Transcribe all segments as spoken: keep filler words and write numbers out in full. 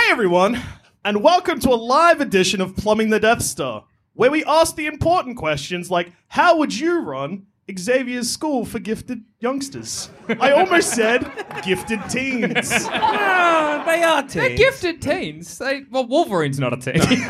everyone, and welcome to a live edition of Plumbing the Death Star, where we ask the important questions like, how would you run Xavier's school for gifted youngsters? I almost said gifted teens. Ah, they are teens. They're gifted teens. They, well, Wolverine's not a teen.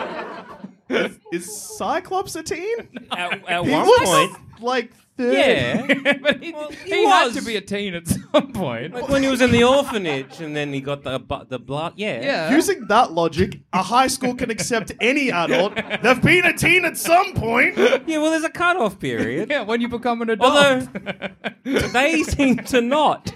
is, is Cyclops a teen? At, at He one looks point, like thirty. yeah. but he, Well, he, he had was. to be a teen at some point. Like when he was in the orphanage and then he got the bu- the blood. Yeah. Yeah. Using that logic, a high school can accept any adult. They've been a teen at some point. Yeah, well, there's a cut-off period. Yeah, when you become an adult. Although they seem to not.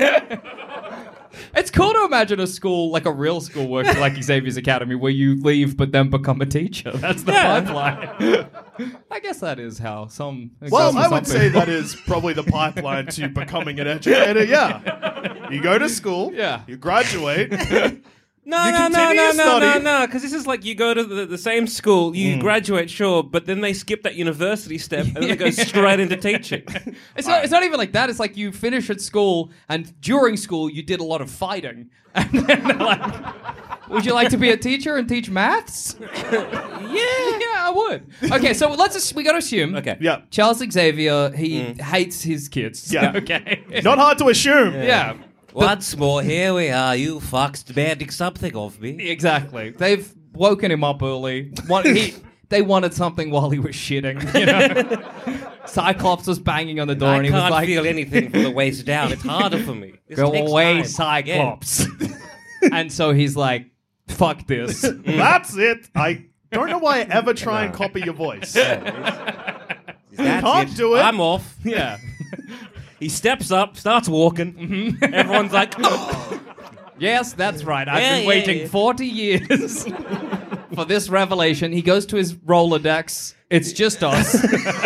It's cool to imagine a school, like a real school working like Xavier's Academy, where you leave but then become a teacher. That's the Yeah. pipeline. I guess that is how some... Well, some- I would some say people- that is probably the pipeline to becoming an educator, yeah. You go to school, Yeah. you graduate, No, You no, no, continue no, to no, no, study. no, because this is like you go to the, the same school, you graduate, sure, but then they skip that university step and then they go straight into teaching. It's not, it's not even like that. It's like you finish at school, and during school, you did a lot of fighting. And then they're like, would you like to be a teacher and teach maths? yeah. Yeah, I would. Okay, so let's just, we got to assume. Okay. yeah. Charles Xavier, he hates his kids. Yeah. Okay. Not hard to assume. Yeah. Once more, here we are, you fox demanding something of me. Exactly. They've woken him up early. One, he, they wanted something while he was shitting. You know? Cyclops was banging on the door, I and he can't was like, feel anything from the waist down. It's harder for me. This "Go takes away, time." Cyclops." And so he's like, "Fuck this." That's it. I don't know why I ever try and copy your voice. Yeah. That's Can't it. do it. I'm off. Yeah. He steps up, starts walking. Mm-hmm. Everyone's like, oh. Yes, that's right. I've Yeah, been yeah, waiting yeah. forty years for this revelation. He goes to his Rolodex. It's just us.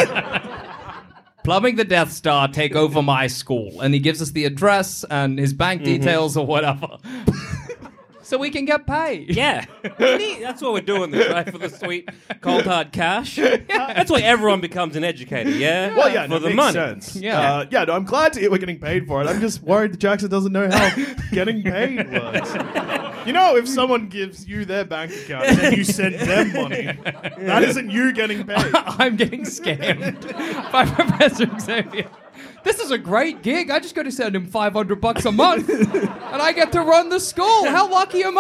Plumbing the Death Star, take over my school. And he gives us the address and his bank Mm-hmm. details or whatever. So we can get paid. Yeah. Neat. That's what we're doing this, right? For the sweet, cold, hard cash. That's why everyone becomes an educator, yeah? Well, yeah, For no, the makes money. sense. Yeah. uh, yeah. No, I'm glad to hear we're getting paid for it. I'm just worried that Jackson doesn't know how getting paid works. You know, if someone gives you their bank account and then you send them money, that isn't you getting paid. I'm getting scammed by Professor Xavier. This is a great gig. I just got to send him five hundred bucks a month, and I get to run the school. How lucky am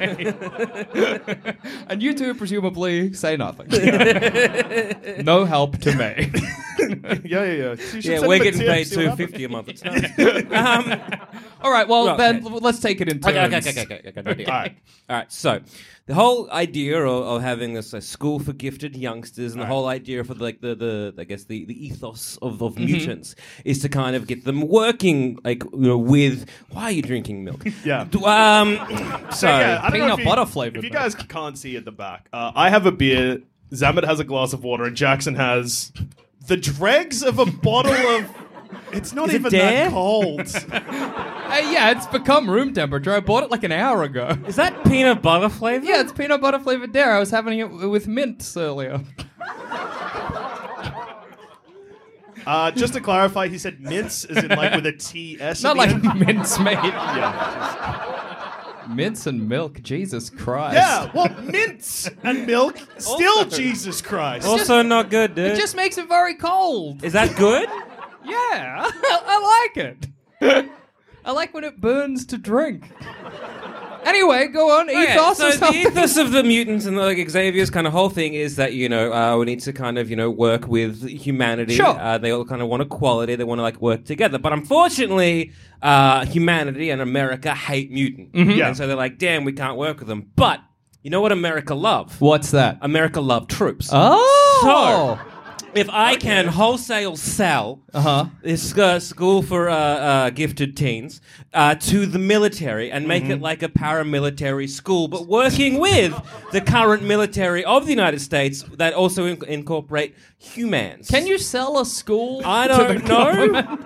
I? And you two presumably say nothing. No help to me. yeah, yeah, yeah. You should Yeah, send we're them a getting tip, paid see what two happens. fifty a month. It's nice. um, All right, well, Right, then okay. l- let's take it in turns. Okay, okay, okay, okay, okay, okay. All right. All right, so the whole idea of, of having this uh, school for gifted youngsters and the whole idea for like the, the I guess the, the ethos of, of mutants is to kind of get them working like you know with why are you drinking milk? Yeah. D- Um so Yeah, I don't know Peanut if you, butter flavored If you milk. guys can't see at the back, uh, I have a beer. Zamet has a glass of water, and Jackson has the dregs of a bottle of. It's not Is it even Dare? that cold. Hey, yeah, it's become room temperature. I bought it like an hour ago. is that peanut butter flavor? Yeah, it's peanut butter flavored dare. I was having it w- with mints earlier. Uh, just to clarify, he said mince, as in like with a T S. Not at like the end. mince mate. Yeah. Mince and milk, Jesus Christ. Yeah, well, mince and milk, still Also- Jesus Christ. Also not good, dude. It just makes it very cold. Is that good? Yeah, I like it. I like when it burns to drink. Anyway, go on. Okay, Ethos so or the something. ethos of the mutants and like Xavier's kind of whole thing is that you know uh, we need to kind of you know work with humanity. Sure. Uh, they all kind of want equality. They want to like work together. But unfortunately, uh, humanity and America hate mutants, Yeah. and so they're like, damn, we can't work with them. But you know what America love? What's that? America love troops. Oh. If I can wholesale sell Uh-huh. this uh, school for uh, uh, gifted teens uh, to the military and make Mm-hmm. it like a paramilitary school, but working with the current military of the United States that also in- incorporate humans. Can you sell a school I to don't the know. government?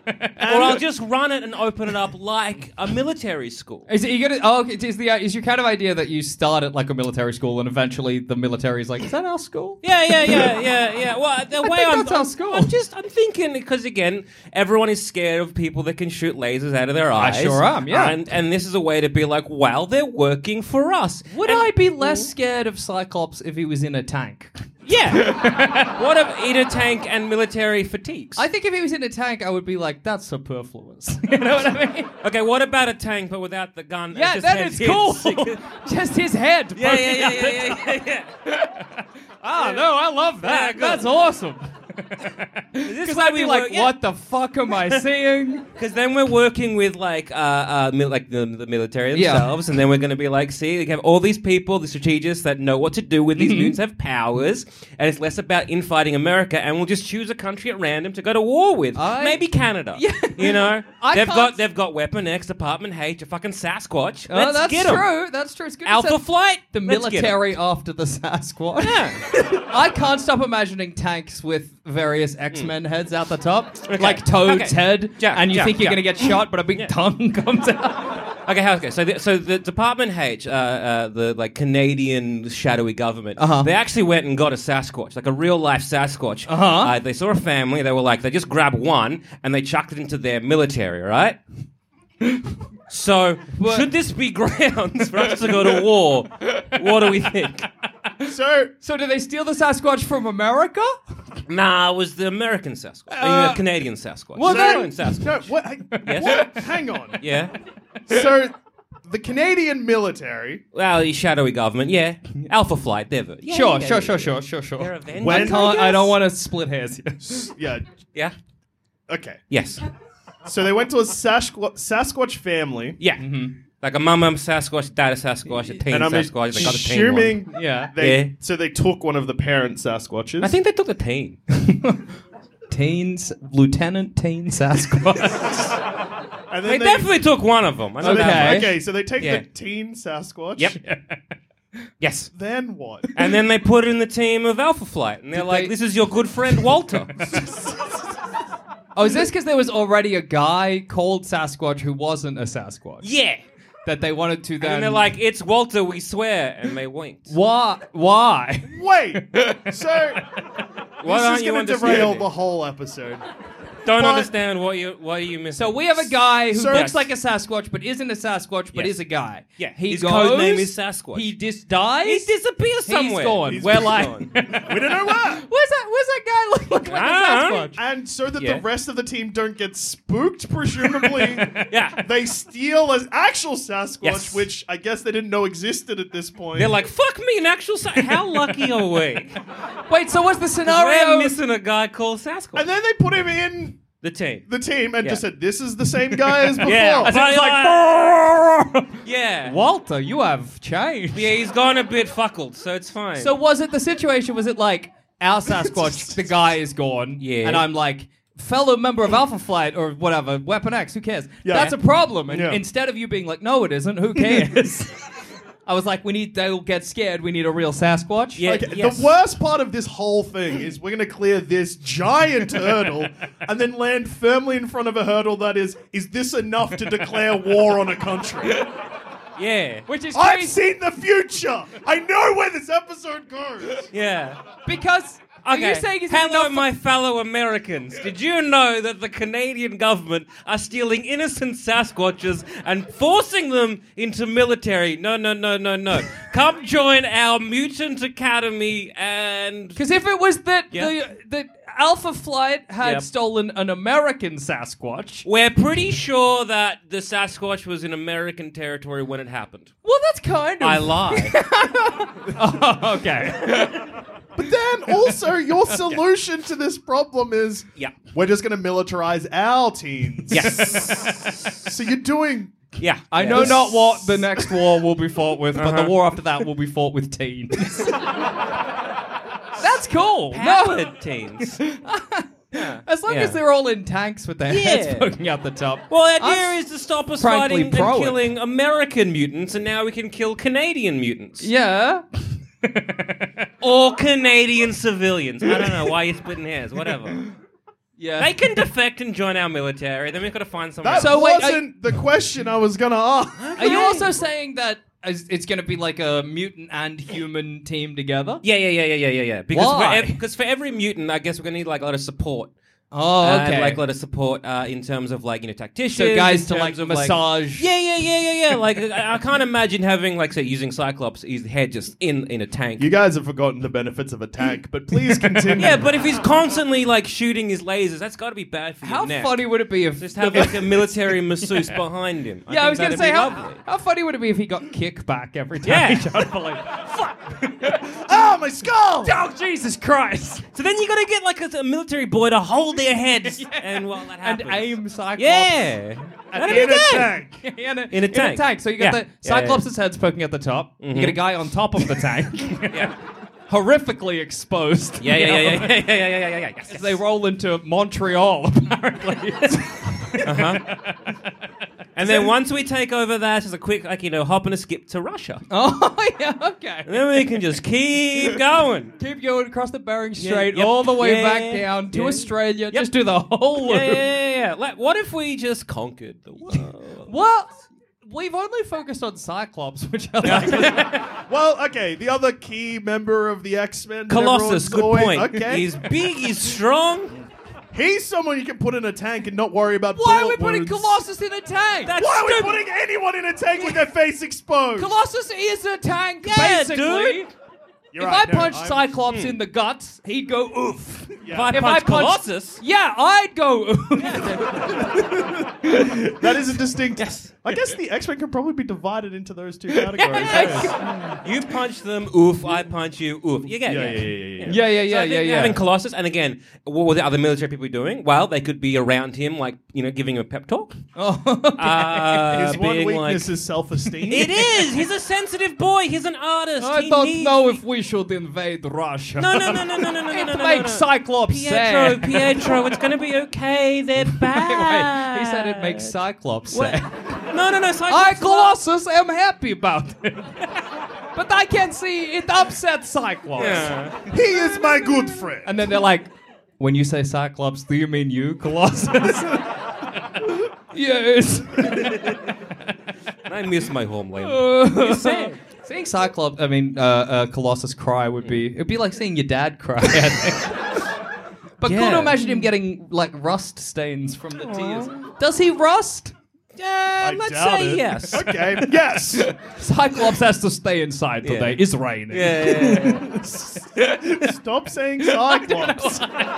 or I'll just run it and open it up like a military school. Is it, you gonna? Oh, okay, is the uh, is your kind of idea that you start at like a military school and eventually the military is like, is that our school? Yeah, yeah, yeah, yeah, yeah. Well, the way think I'm, that's our I'm, school. I'm just, I'm thinking because again, everyone is scared of people that can shoot lasers out of their eyes. sure am, yeah. And and this is a way to be like, well, they're working for us. Would And- I be less scared of Cyclops if he was in a tank? Yeah. What of in a tank and military fatigues? I think if he was in a tank, I would be like, that's superfluous. You know what I mean? Okay, what about a tank but without the gun? Yeah, It just that has is cool. hits? Just his head. Yeah, yeah, poking yeah, out the yeah, top. yeah, yeah, yeah. Ah, no, I love Yeah, that. good. That's awesome. Because Because I'd be like, what the fuck am I seeing? Because then we're working with like uh, uh mil- like the, the military Yeah. themselves, and then we're going to be like, see, we have all these people, the strategists that know what to do with these mutants, have powers, and it's less about infighting America, and we'll just choose a country at random to go to war with. I- Maybe Canada. Yeah. You know, I they've can't- got they've got Weapon X, Department H, a fucking Sasquatch. Oh, Let's that's get 'em. true. That's true. It's good to Alpha set Flight. the Let's get 'em. military after the Sasquatch. Yeah. I can't stop imagining tanks with various X-Men heads out the top, Okay. like Toad's Okay. head, Yeah, and you yeah, think you're yeah. going to get shot, but a big Yeah. tongue comes out. Okay, okay. So, the, so the Department H, uh, uh, the like Canadian shadowy government, Uh-huh. they actually went and got a Sasquatch, like a real life Sasquatch. Uh-huh. Uh, they saw a family. They were like, they just grabbed one and they chucked it into their military, right? So, What? should this be grounds for us to go to war? What do we think? So, So did they steal the Sasquatch from America? Nah, it was the American Sasquatch. I mean, Uh, the Canadian Sasquatch. well, the then- Canadian Sasquatch. no, what, hang- Yes? what? Hang on. Yeah. So, the Canadian military. Well, the shadowy government, yeah. Alpha Flight, they're the- yeah, sure, yeah, sure, yeah, sure, yeah. sure, sure, sure. They're Avengers, When- I can't. I guess. don't want to split hairs here. Yeah. Yeah. Okay. Yes. So they went to a Sasqu- Sasquatch family, Yeah. Like a mama Sasquatch, dad a Sasquatch, a teen and I'm Sasquatch. They got a teen one. assuming Yeah. they. Yeah. So they took one of the parent Sasquatches. I think they took the teen. Teen, Lieutenant Teen Sasquatch. and They then definitely took one of them. I know Okay. that much. Okay, so they take Yeah. the teen Sasquatch. Yep. Yes. Then what? And then they put it in the team of Alpha Flight, and they're Did like, they- "This is your good friend Walter." Oh, is this because there was already a guy called Sasquatch who wasn't a Sasquatch? Yeah. That they wanted to then. And they're like, "It's Walter, we swear," and they winked. why? Why? Wait. So Why this aren't is you going to derail understanding? the whole episode. Don't But- understand what you what are you missing. So we have a guy who So- looks Yes. like a Sasquatch, but isn't a Sasquatch, but Yes. is a guy. Yeah, he his goes. code name is Sasquatch. He just dies. He disappears somewhere. gone. He's We're just like- gone. We don't know where. Where's that? Where's that guy look, look like Ah. a Sasquatch? And so that Yeah. the rest of the team don't get spooked, presumably, Yeah. they steal an actual Sasquatch, Yes. which I guess they didn't know existed at this point. They're like, "Fuck me, an actual Sa- How lucky are we? Wait, so what's the We're scenario? missing a guy called Sasquatch." and then they put him in the team. the team and Yeah. just said, "This is the same guy as before." Yeah. As it was Right, like, Yeah. Walter, you have changed. Yeah, he's gone a bit fuckled, so it's fine. So was it the situation? Was it like our Sasquatch, the guy is gone, Yeah. and I'm like, fellow member of Alpha Flight or whatever, Weapon X, who cares? Yeah. That's a problem. And Yeah. instead of you being like, no, it isn't, who cares? I was like, we need, they'll get scared, we need a real Sasquatch. Yeah. Okay, Yes. The worst part of this whole thing is we're going to clear this giant hurdle and then land firmly in front of a hurdle that is, is this enough to declare war on a country? yeah. Which is I've crazy seen the future. I know where this episode goes. Yeah. because are Okay. you saying it's Hello, enough for- my fellow Americans. Did you know that the Canadian government are stealing innocent Sasquatches and forcing them into military? No, no, no, no, no. Come join our mutant academy and. Because if it was that Yeah. the that Alpha Flight had Yep. stolen an American Sasquatch, We're pretty sure that the Sasquatch was in American territory when it happened. well, that's kind of. I lie. Oh, okay. But then also your solution to this problem is Yeah. we're just going to militarize our teens. Yes. So you're doing Yeah. I know Yes. not what the next war will be fought with, but the Uh-huh. war after that will be fought with teens. That's cool. No, Powered teens. as long Yeah. as they're all in tanks with their heads Yeah. poking out the top. Well, the idea I'm is to stop us frankly fighting pro and it. killing American mutants, and now we can kill Canadian mutants. Yeah. Or Canadian civilians. I don't know why you're splitting hairs. Whatever. Yeah. They can defect and join our military. Then we've got to find someone. That So wait, wasn't the question I was gonna ask. Are you also saying that is- it's going to be like a mutant and human team together? Yeah, yeah, yeah, yeah, yeah, yeah, yeah. Because Why? for, ev- 'cause for every mutant, I guess we're gonna need like a lot of support. Oh, Uh, okay. and, like a lot of support uh, in terms of like you know tacticians. so guys in to like terms of, massage. Yeah, yeah, yeah, yeah, yeah. Like I, I can't imagine having like say using Cyclops, his head just in in a tank. You guys have forgotten the benefits of a tank, but please continue. Yeah, but if he's constantly like shooting his lasers, that's got to be bad for How your neck. funny would it be if Just have like a military masseuse behind him. Yeah, I was going gonna to say how, lovely. how funny would it be if he got kickback every time Yeah. he shot a like, fuck! Ah, my skull! Oh Jesus Christ! So then you got to get like a, a military boy to hold their heads, and while that And happens, aim Cyclops. yeah, That'd be In a good. tank. in, a, In a tank. So you got Yeah. the Yeah, yeah. Cyclops' head's poking at the top. You get a guy on top of the tank. Yeah. Horrifically exposed. Yeah, yeah, you yeah, know? yeah, yeah, yeah, yeah, yeah, yeah, yeah. Yes, As they roll into Montreal, apparently. And then once we take over that, as a quick, like, you know, hop and a skip to Russia. Oh, yeah, okay. And then we can just keep going. Keep going across the Bering Yeah, Strait, yep, all the way yeah, back down to yeah. Australia. Yep. Just do the whole loop. Yeah, yeah, yeah, yeah. Like, what if we just conquered the world? Well, we've only focused on Cyclops, which I like. Well, okay, the other key member of the X-Men. that Colossus, everyone's good always- point. Okay. He's big, he's strong. He's someone you can put in a tank and not worry about Why are we bullet putting wounds. Colossus in a tank? That's Why are we stupid. putting anyone in a tank with their face exposed? Colossus is a tank, Yeah, basically. dude. You're If right, I no, punched I'm- Cyclops in the guts, he'd go oof. If I If punch I punched- Colossus, Yeah, I'd go oof. That is a distinct. Yes. I guess the X-Men can probably be divided into those two categories. yes. you punch them, oof. I punch you, oof. You get Yeah, it. yeah, yeah, yeah, yeah. Yeah, yeah, So yeah, I think yeah, yeah. Having Colossus, and again, what were the other military people doing? Well, they could be around him, like, you know, giving him a pep talk. Oh, Uh, His one being weakness like, is self-esteem. it is. He's a sensitive boy. He's an artist. I He don't needs- know if we should invade Russia. No, no, no, no, no, no, no, It no, no, makes no. Cyclops Pietro, sad. Pietro, it's going to be okay. They're Wait, bad. wait. He said it makes Cyclops What? sad. No, no, no. I, Cyclops Colossus, am happy about it. But I can see it upset Cyclops. Yeah. He is my good friend. And then they're like, when you say Cyclops, do you mean you, Colossus? Yes. I miss my homeland. Uh, sad. Seeing Cyclops, I mean, uh, uh, Colossus cry would be, it'd be like seeing your dad cry. I think. But cool to Yeah. imagine him getting like rust stains from the tears. Does he rust? Yeah, I let's doubt say it. yes. Okay, yes. Cyclops has to stay inside Yeah. today. It's raining. Yeah, yeah, yeah. Stop saying Cyclops.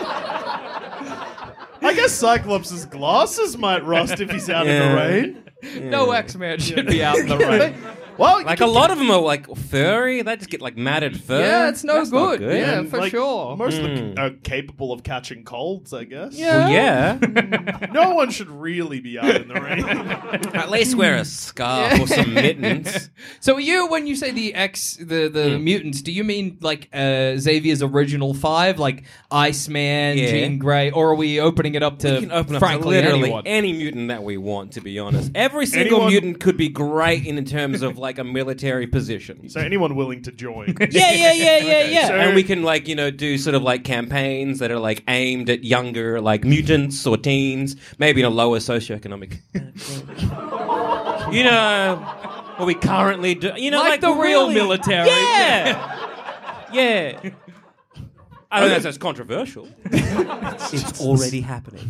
I guess Cyclops' glasses might rust if he's out in Yeah. the rain. No X-Man should be out in the rain. Well, you Like can a lot of them are like furry. They just get like matted fur. Yeah, it's no That's not good. Yeah, and, for like, sure. Most of Mm. them are capable of catching colds, I guess. Yeah. Well, yeah. No one should really be out in the rain. At least wear a scarf or some mittens. So you, when you say the X, the the Hmm. mutants, do you mean like uh, Xavier's original five, like Iceman, Yeah. Jean Grey, or are we opening it up to We can open up to frankly literally anyone? any mutant that we want, to be honest. Every single Anyone- mutant could be great in terms of like a military position. So anyone willing to join. Yeah, yeah, yeah, yeah, Okay, yeah. so- And we can like, you know, do sort of like campaigns that are like aimed at younger like mutants or teens, maybe in a lower socioeconomic. You know, what we currently do. You know, Like like, the real really- military. Yeah. Yeah. I don't know if that's controversial. It's already happening.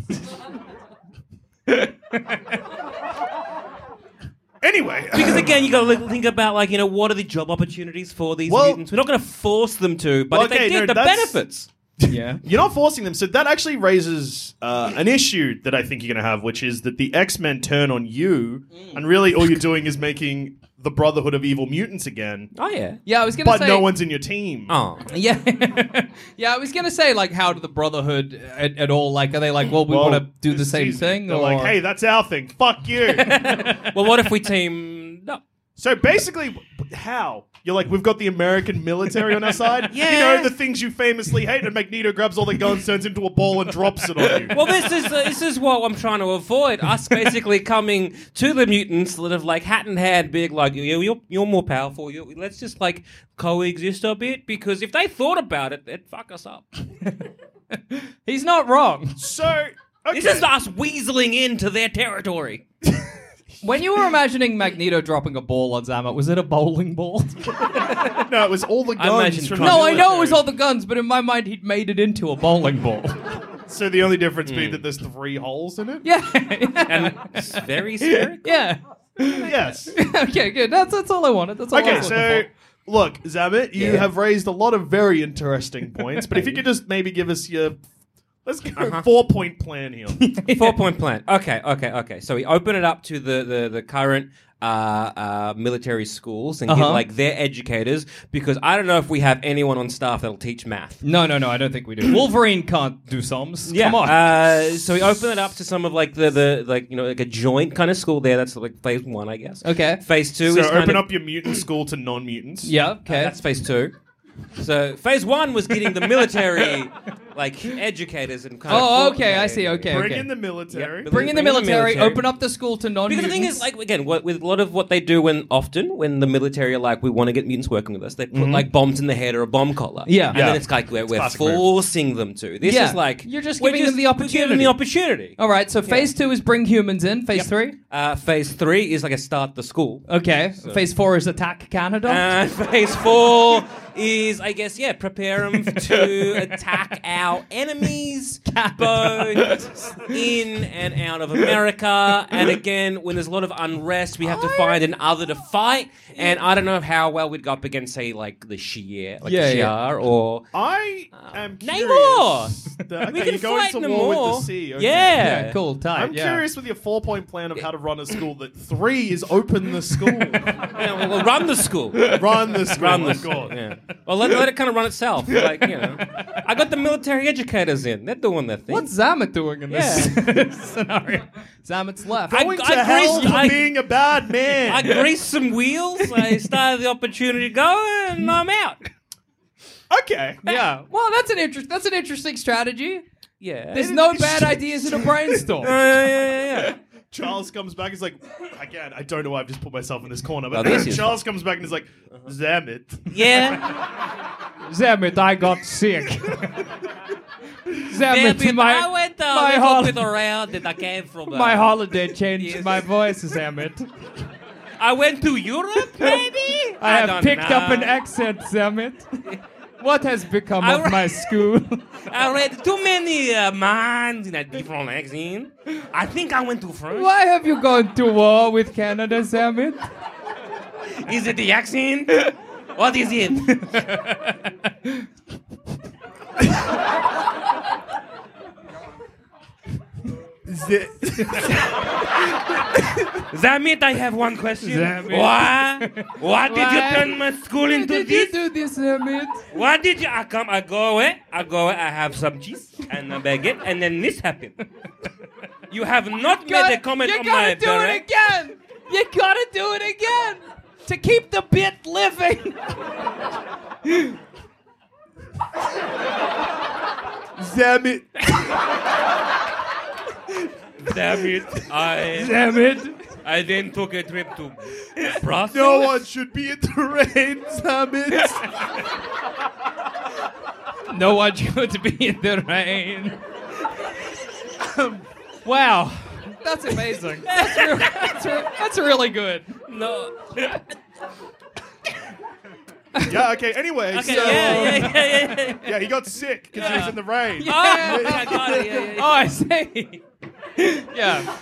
Anyway, Because again, you got to think about like you know what are the job opportunities for these Well- mutants. We're not going to force them to, but if they Okay, did, no, the that's- benefits. Yeah. you're not forcing them. So that actually raises uh, an issue that I think you're going to have, which is that the X-Men turn on you, and really all you're doing is making the Brotherhood of Evil Mutants again, Oh yeah. Yeah, I was gonna but say. no one's in your team. Oh. Yeah, yeah. I was gonna say like, how do the Brotherhood at, at all? Like, are they like, well, we Well, want to do the this same season, thing? They're or? like, hey, that's our thing. Fuck you. Well, what if we team up? So basically, how? You're like, we've got the American military on our side? Yeah. You know, the things you famously hate, and Magneto grabs all the guns, turns into a ball, and drops it on you. Well, this is uh, this is what I'm trying to avoid. Us basically coming to the mutants, sort of like hat in hand, big like you, you're you're more powerful. You, let's just like coexist a bit because if they thought about it, they'd fuck us up. He's not wrong. So, okay. This is us weaseling into their territory. When you were imagining Magneto dropping a ball on Zamet, was it a bowling ball? No, it was all the I guns imagined from No, the No, I know it was military. all the guns, but in my mind, he'd made it into a bowling ball. So the only difference being that there's three holes in it? Yeah. And it's very scary. yeah. Yes. Okay, good. That's that's all I wanted. That's all I Okay, was so looking look, Zamet, you Yeah. have raised a lot of very interesting points, but if you could just maybe give us your let's go Uh-huh. four point plan here. Four point plan. Okay, okay, okay. So we open it up to the the, the current uh, uh, military schools and Uh-huh. get like their educators, because I don't know if we have anyone on staff that'll teach math. for. No, no, no, I don't think we do. Wolverine can't do sums. Yeah. Come on. Uh, so we open it up to some of like the, the like you know like a joint kind of school there. That's like phase one, I guess. Okay. Phase two So is kind open of, up your mutant school to non-mutants. Yeah, okay. That's phase two. So phase one was getting the military like educators and kind of. Oh, okay, I see, okay. Bring in the military. Yep. Bring in the Bring in the military, military. open up the school to non Because the thing is, like, again, what, with a lot of what they do when often when the military are like, we want to get mutants working with us, they put like bombs in the head or a bomb collar. Yeah. And Yeah. then it's like we're, we're classic move. forcing them to. This Yeah. is like You're just we're giving them the we're giving them the opportunity. All right, so phase two is bring humans in. Phase Yep. three? Uh, phase three is like a start the school. Okay. Phase four is attack Canada. Uh, phase four is, I guess, yeah, prepare them to attack our enemies, both in and out of America. And again, when there's a lot of unrest, we have to find an other to fight. And I don't know how well we'd go up against, say, like the Shia, like Yeah, the yeah. Shi'ar, or I am Name curious. more. that- we okay, can you're going fight to them war more. with the sea. Okay. Yeah. yeah, cool. Time. I'm yeah. curious with your four-point plan of how to run a school that three is open the school. Yeah, well, we'll run the school. Run the school. Run the of school. course. Yeah. Well, let, let it kind of run itself. Like, you know, I got the military educators in. They're doing their thing. What's Zamet doing in this scenario? Zamet's left. I- Going I to hell greased- for I- being a bad man. I greased some wheels. I started the opportunity to go, and I'm out. Okay. yeah. Well, that's an interest. That's an interesting strategy. Yeah. There's no bad ideas in a brainstorm. Uh, yeah, yeah, yeah. Charles comes back. He's like, again, I don't know why I've just put myself in this corner, Oh, but this is Charles comes back and is like, Zamet. Yeah. Zamet, I got sick. Yeah, Zamet, but my I went uh, my a little hol- bit around and I came from. Uh, my holiday changed Yes. my voice, Zamet. I went to Europe, maybe? I have don't picked up an know. accent, Zamet. What has become I of re- my school? I read too many uh, minds in a different accent. I think I went to France. Why have you gone to war with Canada, Zamet? Is it the accent? What is it? Zamit, I have one question. Zamit. Why? Why did you Why turn my school into Did this? you do this, Zamet? Why did you? I come, I go away, I go away, I have some cheese and a baguette, and then this happened. You have not made a comment you on gotta my do beret. it again. You gotta do it again to keep the bit living. Zamet. Damn it! I Zamet. I then took a trip to Brussels. No one should be in the rain, Zamet. No one should be in the rain. Wow. That's amazing. That's, re- that's, re- that's really good. No. Yeah, okay, anyway. Okay, so, yeah, yeah, um, yeah, yeah, yeah. yeah, he got sick because he was in the rain. Oh, I got it. Yeah, yeah, yeah. Oh, I see. Yeah.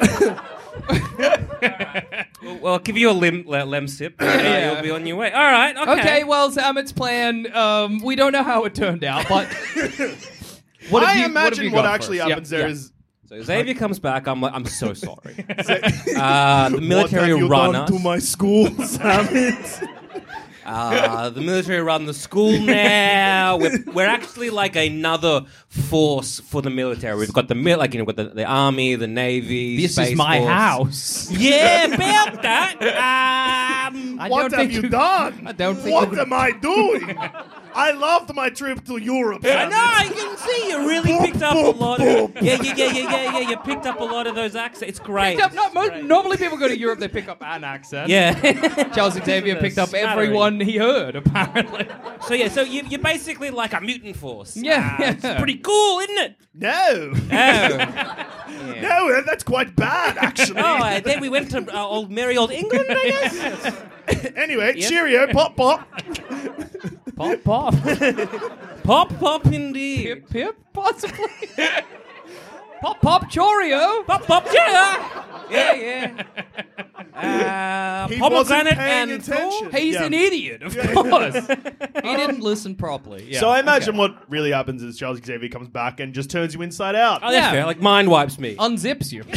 Well, well, I'll give you a lim, le, lem sip. Uh, Yeah. You'll be on your way. All right. Okay. Okay, well, Zamet's plan, um, we don't know how it turned out, but... What have I you- what have imagine you what, got actually first? happens Yeah, there yeah. is. So Xavier comes back. I'm like, I'm so sorry. Uh, the military what have you run done us. to my school, Zamet? Uh, the military run the school now. We're, we're actually like another force for the military. We've got the mil- like you know, we've got the, the army, the navy. This Space is my Force. house. Yeah, about that. Um, I What don't have think you you- done? I don't think What you- am I doing? I loved my trip to Europe. I know, I can see you really picked up a lot. Of, yeah, yeah, yeah, yeah, yeah, yeah. You picked up a lot of those accents. It's great. Picked up, no, It's most, great. normally people go to Europe, they pick up an accent. Yeah. Charles Xavier picked up everyone he heard, apparently. So yeah, so you, you're basically like a mutant force. Yeah, Ah, yeah. It's pretty cool, isn't it? No. Oh. Yeah. No, that's quite bad, actually. Oh, uh, then we went to uh, old merry old England, I guess. Anyway, Yep. cheerio, pop, pop. Pop, pop. Pop, pop, indeed. Pip, pip, possibly. Pop, pop, Chorio. Pop, pop, yeah. Yeah, yeah. Uh, He wasn't pomegranate paying and attention. He's Yeah. an idiot, of course. He didn't listen properly. Yeah. So I imagine okay. what really happens is Charles Xavier comes back and just turns you inside out. Oh, that's Yeah. fair. Like mind wipes me. unzips you.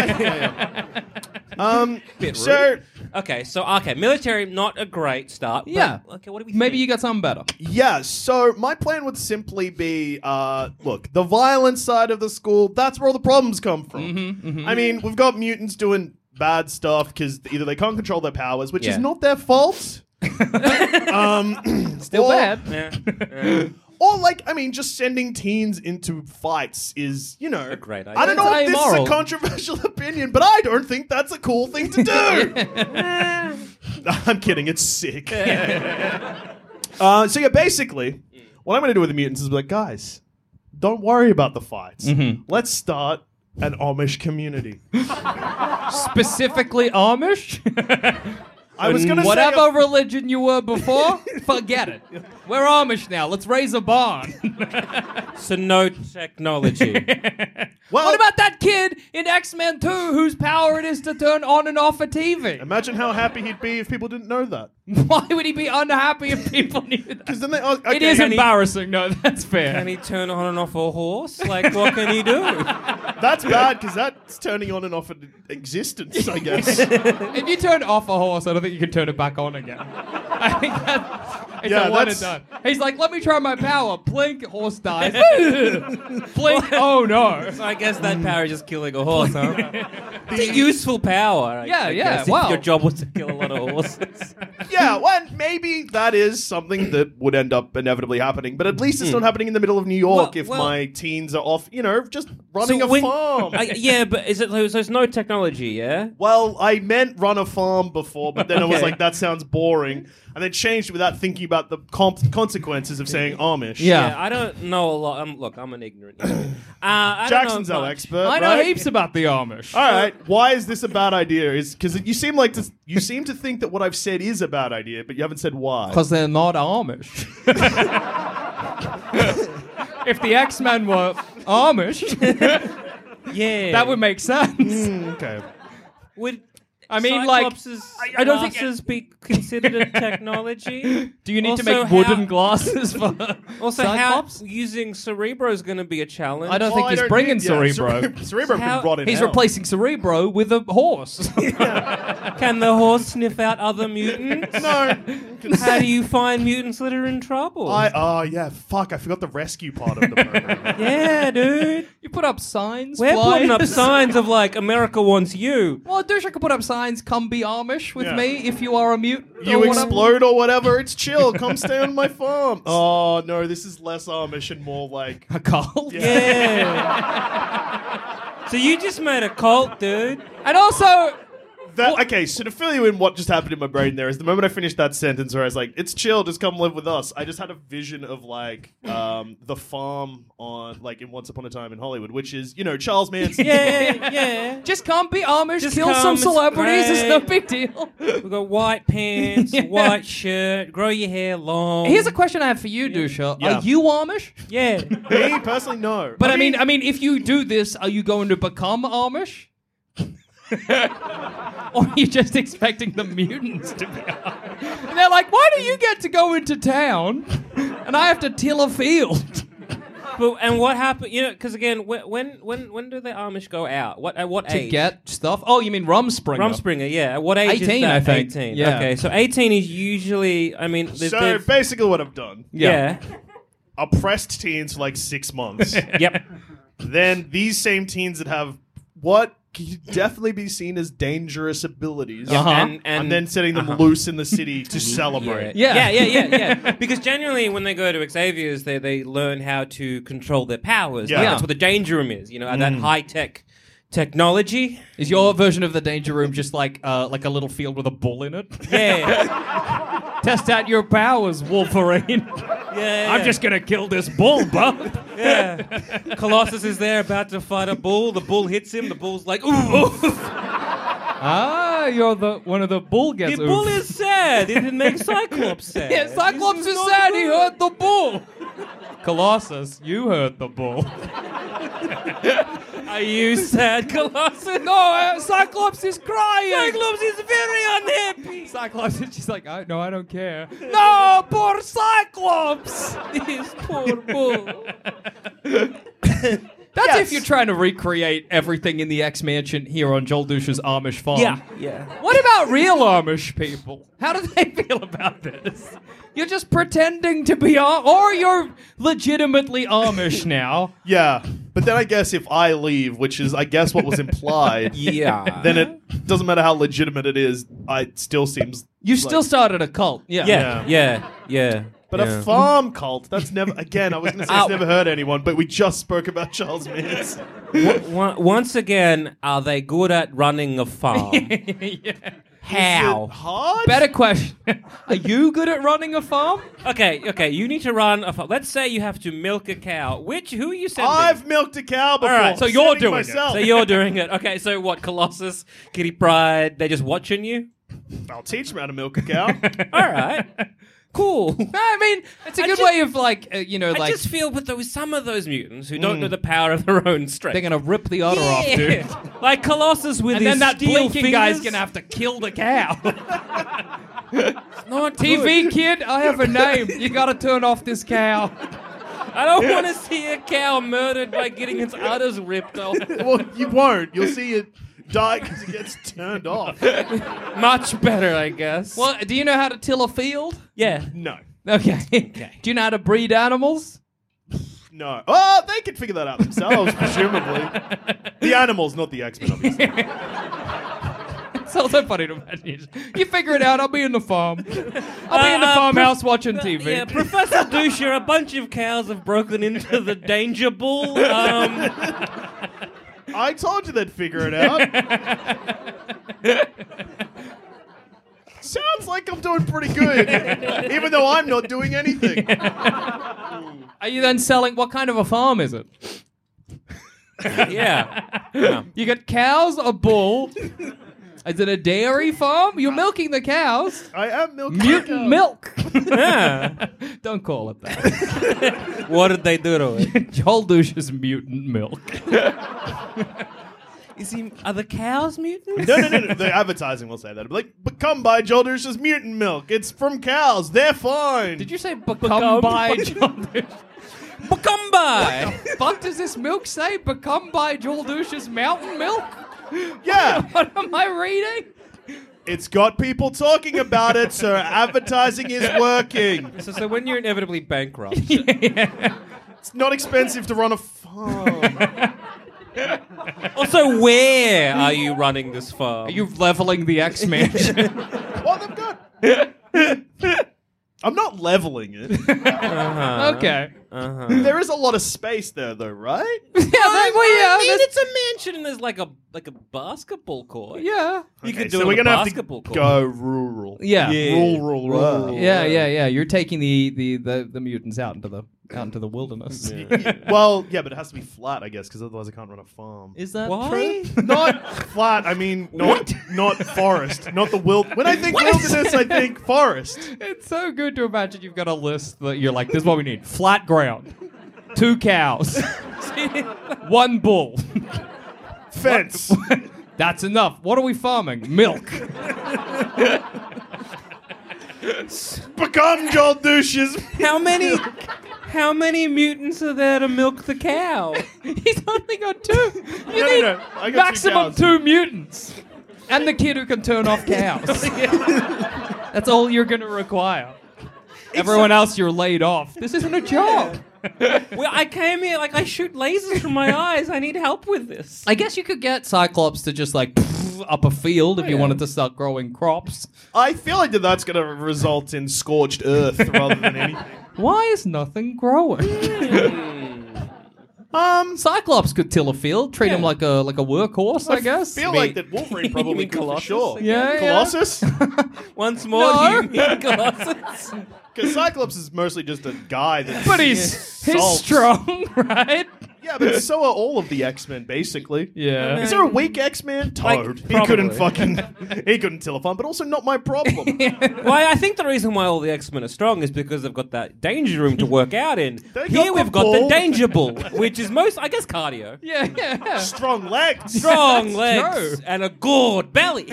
Um, Bit so Okay, so okay, military not a great start. But, Yeah. Okay, what do we? Maybe you think? got something better. yeah, so my plan would simply be, uh, look, the violent side of the school. That's where all the problems come from. Mm-hmm, I mean, we've got mutants doing bad stuff because either they can't control their powers, which Yeah. is not their fault. um, Still or, bad. Yeah. Yeah. Or like, I mean, just sending teens into fights is, you know, A great I don't idea. know It's if this amoral. is a controversial opinion, but I don't think that's a cool thing to do. I'm kidding. It's sick. uh, so yeah, basically, what I'm going to do with the mutants is be like, guys, don't worry about the fights. Mm-hmm. Let's start an Amish community. Specifically Amish? I was going to say Whatever religion you were before, forget it. We're Amish now. Let's raise a barn. So no technology. well, What about that kid in X-Men two whose power it is to turn on and off a T V? imagine how happy he'd be if people didn't know that. Why would he be unhappy if people knew that? Because then they, oh, okay, It is and he- embarrassing. No, that's fair. Can he turn on and off a horse? Like, what can he do? That's bad because that's turning on and off an existence, I guess. If you turn off a horse, I don't think you can turn it back on again. I think that it's Yeah, a one and that's- done. He's like, let me try my power. Blink, horse dies. Blink, oh no. So I guess that power is just killing a horse, huh? It's a useful power. I, Yeah, I yeah, guess, wow. If your job was to kill a lot of horses. Yeah, well, and maybe that is something that would end up inevitably happening, but at least it's not happening in the middle of New York Well- if well- my teens are off, you know, just running So a when- farm. I- yeah, but is it so? There's no technology, yeah. Well, I meant run a farm before, but then I was Okay. like, that sounds boring. And then changed it without thinking about the comp- consequences of saying Amish. Yeah. I don't know a lot. Um, look, I'm an ignorant. Uh, I Jackson's don't know our much. expert. I know right? heaps about the Amish. All right, why is this a bad idea? Is because you seem like to, you seem to think that what I've said is a bad idea, but you haven't said why. Because they're not Amish. If the X-Men were Amish, Yeah, that would make sense. Mm, okay. Would I mean, like, Cyclops's I- I don't think- glasses be considered a technology? Do you need to Also, make wooden how- glasses for Also, Cyclops? how using Cerebro is going to be a challenge. I don't Well, think I he's don't bringing need- yeah, Cerebro. Cere- Cerebro How- can rot in He's hell. replacing Cerebro with a horse. Can the horse sniff out other mutants? No. How do you find mutants that are in trouble? I oh yeah, fuck! I forgot the rescue part of the program. yeah, dude. You put up signs. We're putting up flyers. signs of like America wants you. Well, Dusha could put up signs. Come be Amish with Yeah. me if you are a mutant. or You whatever. explode or whatever. It's chill. Come stay on my farm. Oh no, this is less Amish and more like A cult. Yeah. So you just made a cult, dude. And also, that. Okay, so to fill you in, what just happened in my brain there is the moment I finished that sentence where I was like, "It's chill, just come live with us." I just had a vision of like um, the farm on like in Once Upon a Time in Hollywood, which is you know Charles Manson. Yeah, yeah. just come be Amish. Just kill come, some it's celebrities. It's no great. big deal. We've got white pants, Yeah. white shirt, grow your hair long. Here's a question I have for you, Dusha. Yeah. Are you Amish? Yeah. Me personally, no. But I mean, I mean, if you do this, are you going to become Amish? Or are you just expecting the mutants to be Amish? And they're like, why do you get to go into town and I have to till a field? But and what happened? You know, because again, when when when when do the Amish go out? What at what To age? get stuff? Oh, you mean Rumspringer? Rumspringer, yeah. At what age eighteen, is that? I think. eighteen. Yeah. Okay, so eighteen is usually. I mean, there's, so there's- basically, what I've done: yeah. oppressed teens for like six months. Yep. Then these same teens that have what could definitely be seen as dangerous abilities. Uh-huh. And, And, and, then setting them uh-huh. loose in the city to celebrate. Yeah. yeah, yeah, yeah, yeah. Because generally, when they go to Xavier's, they they learn how to control their powers. Yeah. Like, Yeah. that's what the danger room is. You know, that high tech technology. Is your version of the danger room just like uh, like a little field with a bull in it? Yeah, Test out your powers, Wolverine. yeah. I'm just gonna kill this bull, bub. yeah. Colossus is there about to fight a bull. The bull hits him. The bull's like, ooh. Ah, you're the one of the bull The gets. bull oof. is sad. It makes Cyclops sad. Yeah, Cyclops This is not sad. He good. hurt the bull. Colossus, you hurt the bull. Are you sad, Colossus? No, uh, Cyclops is crying. Cyclops is very unhappy. Cyclops is just like, I, no, I don't care. No, poor Cyclops. This poor bull. That's Yes. if you're trying to recreate everything in the X Mansion here on Joel Douche's Amish farm. Yeah, yeah. What about real Amish people? How do they feel about this? You're just pretending to be Am- or you're legitimately Amish now. Yeah, but then I guess if I leave, which is I guess what was implied, Yeah. then it doesn't matter how legitimate it is. I it still seems You like- still started a cult. Yeah. Yeah, yeah, yeah. But yeah. a farm cult, that's never, again, I was going to say it's Ow. never hurt anyone, but we just spoke about Charles Mintz. Wa- Once again, are they good at running a farm? yeah. How? Is it hard? Better question. Are you good at running a farm? Okay, okay. You need to run a farm. Let's say you have to milk a cow. Which who are you sending? I've milked a cow before. All right, so I'm you're sending doing it. myself. So you're doing it. Okay, so what? Colossus, Kitty Pryde, they're just watching you. I'll teach them how to milk a cow. All right, cool. No, I mean, it's a I good just- way of like, uh, you know, I like just feel with those some of those mutants who don't know the power of their own strength. they're gonna rip the udder off, dude. Like Colossus with And his then that steel blinking fingers. guy's gonna have to kill the cow. Not T V good. kid, I have a name. You gotta turn off this cow. I don't want to see a cow murdered by getting its udders ripped off. Well, you won't. You'll see it die because it gets turned off. Much better, I guess. Well, do you know how to till a field? Yeah. No. Okay. Do you know how to breed animals? No. Oh, they can figure that out themselves, presumably. The animals, not the X-Men, obviously. It's also funny to imagine. You figure it out. I'll be in the farm. I'll be in the Uh, uh, farmhouse watching T V. Yeah, Professor Doucher, a bunch of cows have broken into the danger bull. Um, I told you they'd figure it out. Sounds like I'm doing pretty good, even though I'm not doing anything. Are you then selling? What kind of a farm is it? yeah. yeah. You got cows, a bull. Is it a dairy farm? You're milking the cows. I am milking Mutant cows. milk. Yeah. Don't call it that. What did they do to it? Joel Douche's mutant milk. Is he? Are the cows mutants? No, no, no, no. The advertising will say that. It'll be like, become by Joel Douche's mutant milk. It's from cows. They're fine. Did you say become, Become by by- Joel Douche? Come by. Fuck does this milk say? Become by Joel Douche's mountain milk? Yeah. What am I reading? It's got people talking about it, so advertising is working. So, so when you're inevitably bankrupt, It's not expensive to run a farm. also where are you running this farm? Are you leveling the X Mansion? Well, they've got. I'm not leveling it. Uh-huh. Okay. Uh-huh. There is a lot of space there, though, right? Yeah, that, well, yeah, I mean, that's- it's a mansion and there's like a like a basketball court. yeah. You Okay, could do so it we're on a gonna have to basketball court. go rural. Yeah. Yeah. Rural, rural. Rural. Yeah, yeah, yeah. You're taking the, the, the, the mutants out into the out into the wilderness. Well, yeah, but it has to be flat, I guess, because otherwise I can't run a farm. Is that Why? true? Not flat. I mean, not not forest, not the wild. When I think wilderness, I think forest. It's so good to imagine you've got a list that you're like, this is what we need. Flat ground. Two cows. One bull. Fence. That's enough. What are we farming? Milk. Become Joel Douche's. How many? How many mutants are there to milk the cow? He's only got two. You No, no, need no. I got two maximum cows. two mutants. And the kid who can turn off cows. That's all you're going to require. Everyone else, you're laid off. This isn't a job. Well, I came here like I shoot lasers from my eyes. I need help with this. I guess you could get Cyclops to just like up a field if you yeah. wanted to start growing crops. I feel like that that's going to result in scorched earth rather than anything. Why is nothing growing? Um, Cyclops could till a field, treat Yeah. him like a like a workhorse, I, guess. feel Me- like that Wolverine You probably mean could for Colossus sure. again? Yeah, yeah. Colossus? Once more, No. do you mean Colossus? Because Cyclops is mostly just a guy that. But he's he's Salts. strong, right? Yeah, but so are all of the X-Men, basically. Yeah. Is there a weak X-Man? Like, Toad. he probably. couldn't fucking. He couldn't till a fun, but also not my problem. Well, I think the reason why all the X-Men are strong is because they've got that danger room to work out in. They Here got we've the got ball. the danger bull, which is most, I guess, cardio. Yeah, yeah, yeah. Strong legs. Strong That's legs true. and a gourd belly.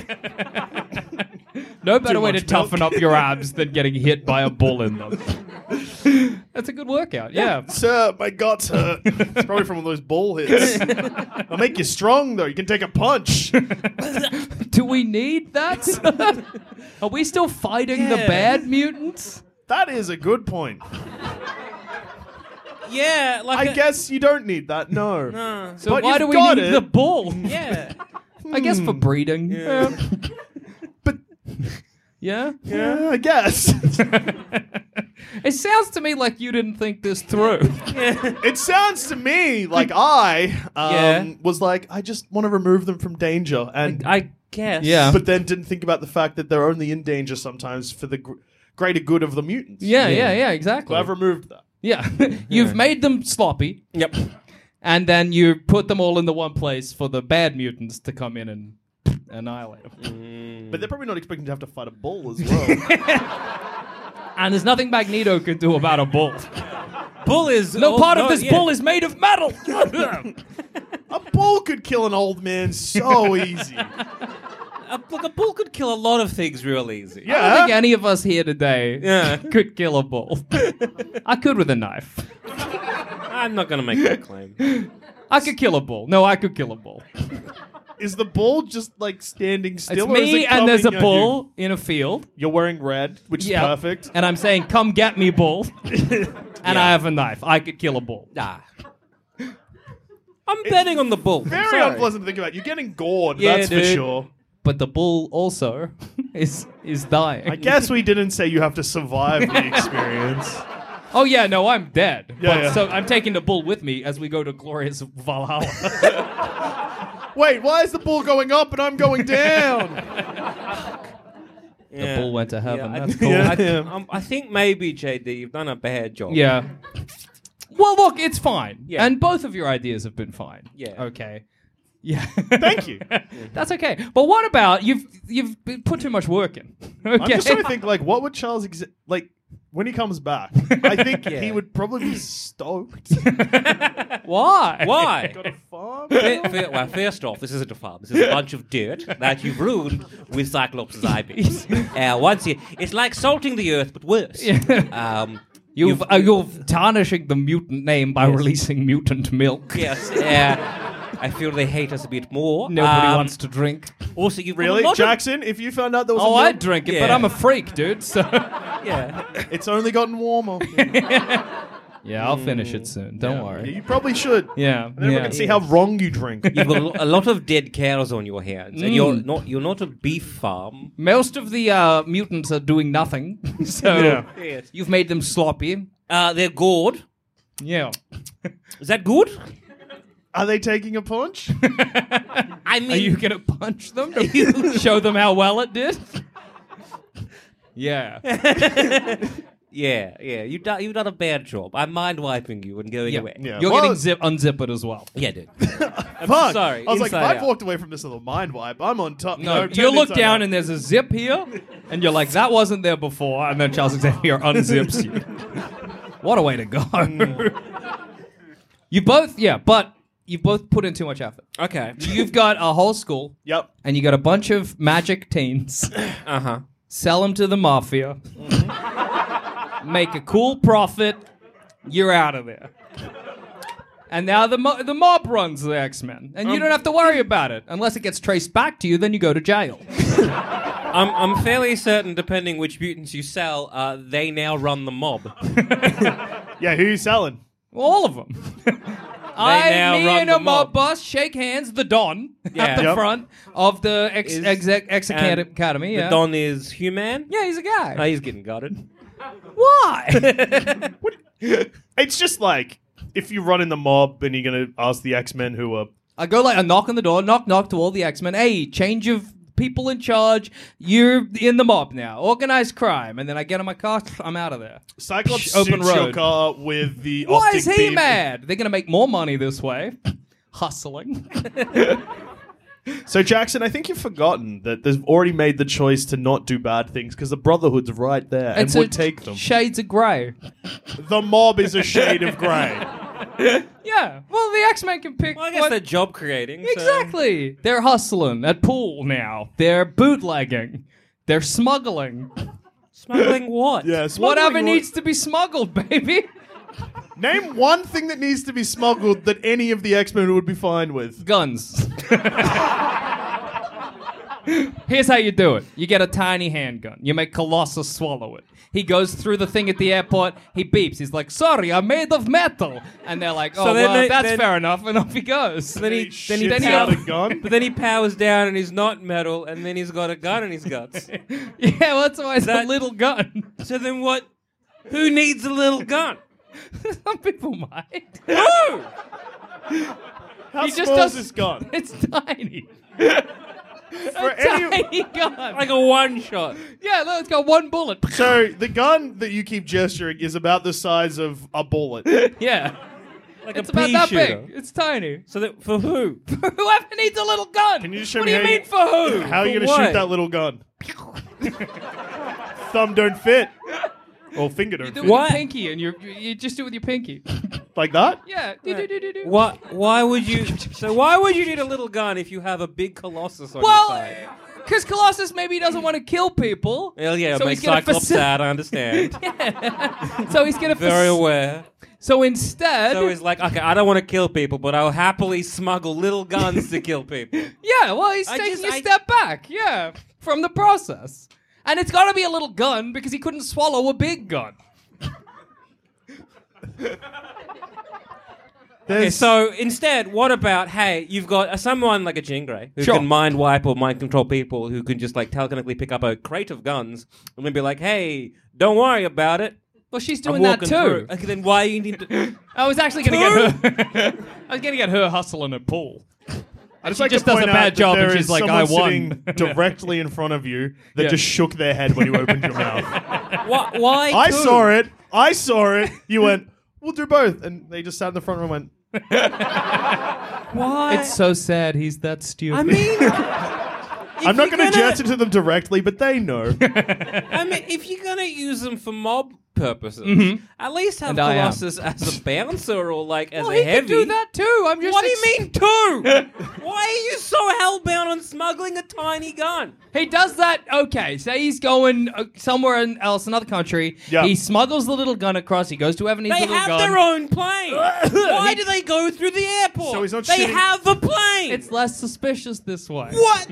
No better Too way to much milk. toughen up your abs than getting hit by a bull in them. That's a good workout. Yeah. Sir, my guts hurt. It's probably from all those bull hits. I'll make you strong, though. You can take a punch. Do we need that? Are we still fighting the Yeah. bad mutants? That is a good point. Yeah, like I a- guess you don't need that, no. Uh, So But why you've do we got need it. the bull? yeah. I guess for breeding. Yeah. But, Yeah? yeah, I guess. It sounds to me like you didn't think this through. It sounds to me like I um, Yeah. was like, I just want to remove them from danger. And I guess. Yeah. But then didn't think about the fact that they're only in danger sometimes for the gr- greater good of the mutants. Yeah, yeah, Yeah. yeah, So exactly. I've removed that. Yeah. You've made them sloppy, Yep. and then you put them all in the one place for the bad mutants to come in and annihilate them. But they're probably not expecting to have to fight a bull as well. And there's nothing Magneto could do about a bull. Bull is No oh, part of no, this yeah. bull is made of metal. A bull could kill an old man so easy. A, look, a bull could kill a lot of things real easy. I don't Yeah. think any of us here today Yeah. could kill a bull. I could with a knife. I'm not going to make that claim. I could kill a bull. No, I could kill a bull. Is the bull just like standing still? It's or is me it and there's a coming at bull in a field. You? You're wearing red, which is Yeah. perfect. And I'm saying, come get me, bull. And I have a knife. I could kill a bull. Ah. I'm betting on the bull. Very Sorry. unpleasant to think about. You're getting gored, Yeah, that's for dude. sure. But the bull also is is dying. I guess we didn't say you have to survive the experience. Oh yeah, no, I'm dead. Yeah, But- yeah. So I'm taking the bull with me as we go to glorious Valhalla. Wait, why is the bull going up and I'm going down? The bull went to heaven. I, That's cool. I, Yeah. um, I think maybe, J D, you've done a bad job. Yeah. Well, look, it's fine. Yeah. And both of your ideas have been fine. Yeah. Okay. Yeah. Thank you. That's okay. But what about you've you've been- put too much work in? Okay. I'm just trying to think, like, what would Charles exa- like when he comes back? I think Yeah. he would probably be stoked. Why? Why? Got a farm? Fir- fir- well, first off, this isn't a farm. This is a bunch of dirt that you've ruined with Cyclops' I Bs. Uh, once you, it's like salting the earth, but worse. Um, You've uh, you're tarnishing the mutant name by releasing mutant milk. yes. Uh, I feel they hate us a bit more. Nobody Um, wants to drink. Also, you've Really, got a lot Jackson? If you found out there was Oh, a I'd milk, drink it, Yeah. but I'm a freak, dude. So Of, yeah. it's only gotten warmer. yeah, I'll finish it soon. Don't Yeah, worry. you probably should. Yeah, And then yeah. I can see how wrong you drink. You've got a lo- a lot of dead cows on your hands, and you're Mm. not you're not a beef farm. Most of the uh, mutants are doing nothing, so Yeah. Yes. you've made them sloppy. Uh, they're gourd. Yeah. Is that good? Are they taking a punch? I mean, Are you gonna punch them to show them how well it did? Yeah. yeah, yeah. You've done you've done a bad job. I'm mind wiping you and going Yeah. away. Yeah. You're Well- getting zip unzippered as well. Yeah, dude. Fuck. sorry, I was like, if inside I've out. walked away from this with a mind wipe, I'm on top. No, turn you look inside down out. and there's a zip here, and you're like, that wasn't there before, and then Charles Xavier unzips you. What a way to go. You both, yeah, but you both put in too much effort. Okay. You've got a whole school, Yep. and you got a bunch of magic teens. Uh huh. Sell them to the mafia. Make a cool profit. You're out of there. And now the mo- the mob runs the X-Men, and you don't have to worry about it unless it gets traced back to you. Then you go to jail. I'm I'm fairly certain, depending which mutants you sell, uh, they now run the mob. Yeah, who you selling? All of them. I, now me run and the a mob mob. boss shake hands, the Don, Yeah. at the Yep. front of the ex, Is- exec, ex and academy. The Yeah. Don is human. yeah, he's a guy. Oh, he's getting gutted. Why? It's just like if you run in the mob and you're gonna ask the X-Men who are I go like, I knock on the door, knock, knock to all the X-Men. Hey, change of people in charge. You're in the mob now. Organized crime. And then I get in my car, I'm out of there. Cyclops Sh- open suits your road. car with the Why optic is he beam. mad? They're going to make more money this way. Hustling. So Jackson, I think you've forgotten that they've already made the choice to not do bad things because the Brotherhood's right there and It's would a take them. Shades of grey. The mob is a shade of grey. Yeah. Well, the X-Men can pick. Well, I guess what- they're job creating. so- Exactly. They're hustling at pool now. They're bootlegging. They're smuggling. Smuggling what? Yeah, smuggling Whatever would- needs to be smuggled, baby. Name one thing that needs to be smuggled that any of the X-Men would be fine with. Guns. Here's how you do it. You get a tiny handgun. You make Colossus swallow it. He goes through the thing at the airport. He beeps. He's like, sorry, I'm made of metal. And they're like, oh, So then well, they- that's then- fair enough. And off he goes. Then he, He then he, shits he- out a gun. But then he powers down and he's not metal, and then he's got a gun in his guts. Yeah, well, that's why it's That- a little gun. So then what? Who needs a little gun? Some people might. Who? How He just small does- is this gun? It's tiny. For any- Tiny gun. Like a one shot. Yeah, look, it's got one bullet. So the gun that you keep gesturing is about the size of a bullet. Yeah. Like It's a about pea that shooter. big. It's tiny. So that for who? Whoever needs a little gun. Can you just show What me do you how mean for who? How are you For going to what? shoot that little gun? Thumb don't fit. Or finger don't Do it fit. with your What? pinky, and you you just do it with your pinky. Like that? Yeah. Do, do, do, do, do. What? Why would you? So why would you need a little gun if you have a big colossus on your Well, side? because Colossus maybe doesn't want to kill people. Well, yeah, so it makes he's gonna Cyclops faci- sad. I understand. So he's gonna. Very fac- aware. So instead. So he's like, okay, I don't want to kill people, but I'll happily smuggle little guns to kill people. Yeah. Well, he's I taking just- a I- step back. Yeah. From the process, and it's got to be a little gun because he couldn't swallow a big gun. Okay, There's- so instead, what about, hey, you've got uh, someone like a Jean Grey who Sure. can mind wipe or mind control people who can just like telekinetically pick up a crate of guns and then be like, hey, don't worry about it. Well, she's I'm doing that walking too. through. Okay, then why you need to... I was actually gonna get her. I was gonna get her hustling at pool. I just She like just to does a point bad out that job and there she's is like, someone "I won." sitting directly in front of you that Yeah. just shook their head when you opened your mouth. why? why I two? saw it. I saw it. You went, we'll do both. And they just sat in the front room and went, Why? It's so sad. He's that stupid. I mean... I'm not you're going to gonna- gesture to them directly, but they know. I mean, if you're going to use them for mob purposes, at least have And I am. Colossus as a bouncer or like as well, a he heavy. can do that too. I'm just. What do you ex- mean two? Why are you so hellbound on smuggling a tiny gun? He does that. Okay, say he's going uh, somewhere in- else, another country. Yeah. He smuggles the little gun across. He goes to whoever needs They the little have gun. their own plane. Why do they go through the airport? So he's not they shooting- have a plane. It's less suspicious this way. what?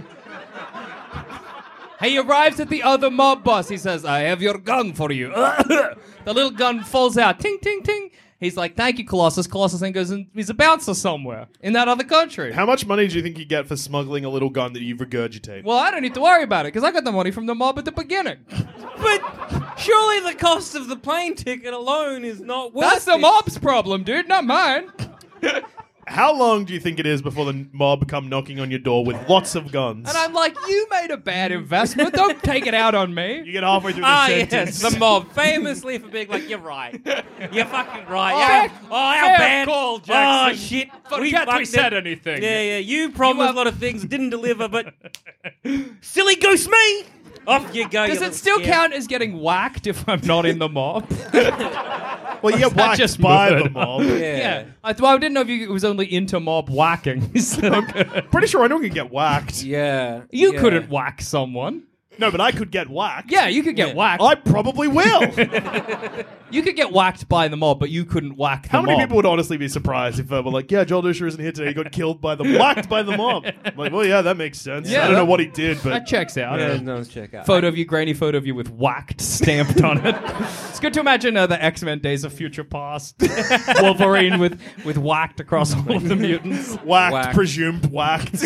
He arrives at the other mob boss. He says, I have your gun for you. The little gun falls out. Ting, ting, ting. He's like, thank you, Colossus. Colossus then goes and he's a bouncer somewhere in that other country. How much money do you think you get for smuggling a little gun that you regurgitate? Well, I don't need to worry about it because I got the money from the mob at the beginning. But surely the cost of the plane ticket alone is not worth That's the it. mob's problem, dude, not mine. How long do you think it is before the mob come knocking on your door with lots of guns? And I'm like, you made a bad investment. Don't take it out on you me. get halfway through the Ah, sentence. yes, the mob, famously for being like, you're right. You're fucking right. Oh, yeah. fair- Oh, how fair bad. call, Oh, Jackson. shit. Forget we fucked said it. anything. Yeah, yeah. You promised have- a lot of things, didn't deliver, but silly goose me. Off you go. Does you it still little scamp. count as getting whacked if I'm not in the mob? well, you get that whacked just by murder? the mob. Yeah. Yeah. I, well, I didn't know if you, it was only into mob whacking. So good. Pretty sure I don't get whacked. Yeah. You yeah. couldn't whack someone. No, but I could get whacked. Yeah, you could get Yeah. whacked. I probably will. You could get whacked by the mob, but you couldn't whack the How many mob. people would honestly be surprised if uh, were like, yeah, Joel Dusher isn't here today. He got killed by the whacked by the mob. I'm like, well, yeah, that makes sense. Yeah, I don't know that- what he did, but That checks out. Yeah, no, let's check out. Photo of you, grainy photo of you with whacked stamped on it. It's good to imagine uh, the X-Men Days of Future Past. Wolverine with, with whacked across all of the mutants. whacked, Whacked. presumed whacked.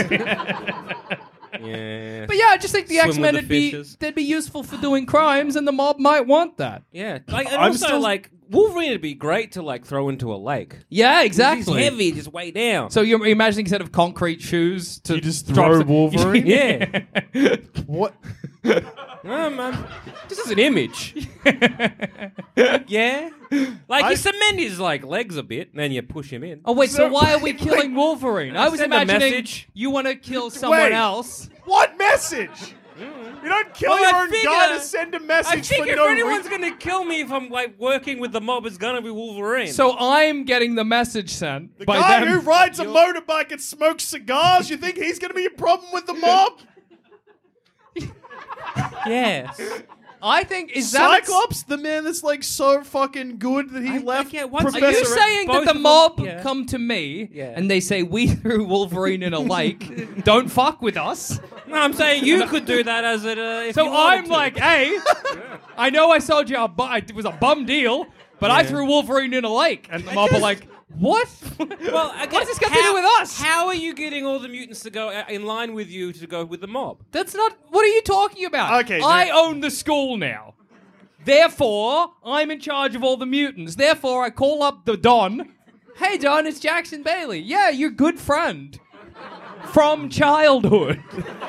Yeah. But yeah, I just think the Swim with X-Men the would be fishes. they'd be useful for doing crimes, and the mob might want that. Yeah, like and I'm also still- like Wolverine would be great to like throw into a lake. Yeah, He's exactly. heavy, just way down. So you're imagining instead of concrete shoes to You just drop throw some- Wolverine? yeah, What? oh, man. This is an image. yeah, like I- you cement his like legs a bit, and then you push him in. Oh wait, so So- why are we killing Wolverine? I was Send a imagining message. you want to kill someone Wait. else. What message? You don't kill Well, your I own figure- guy to send a I message for figure no if anyone's reason. gonna kill me if I'm like working with the mob, it's gonna be Wolverine. So I'm getting the message sent The by guy them. who rides a You're- motorbike and smokes cigars, you think he's going to be a problem with the mob? yes, I think is that Cyclops, the man that's like so fucking good that he I- I left get- once- Are Professor. you saying both that the of them- mob yeah. come to me Yeah. and they say we threw Wolverine in a lake? Don't fuck with us. no, I'm saying you could do that as a. Uh, if So you wanted I'm to. like, hey, I know I sold you a bu- it was a bum deal, but I Yeah. threw Wolverine in a lake, and the mob are just- like, what? Well, I what guess has this got to how- do with us? How are you getting all the mutants to go uh, in line with you to go with the mob? That's not. What are you talking about? Okay, I now- own the school now. Therefore, I'm in charge of all the mutants. Therefore, I call up the Don. Hey, Don, it's Jackson Bailey. Yeah, your good friend from childhood.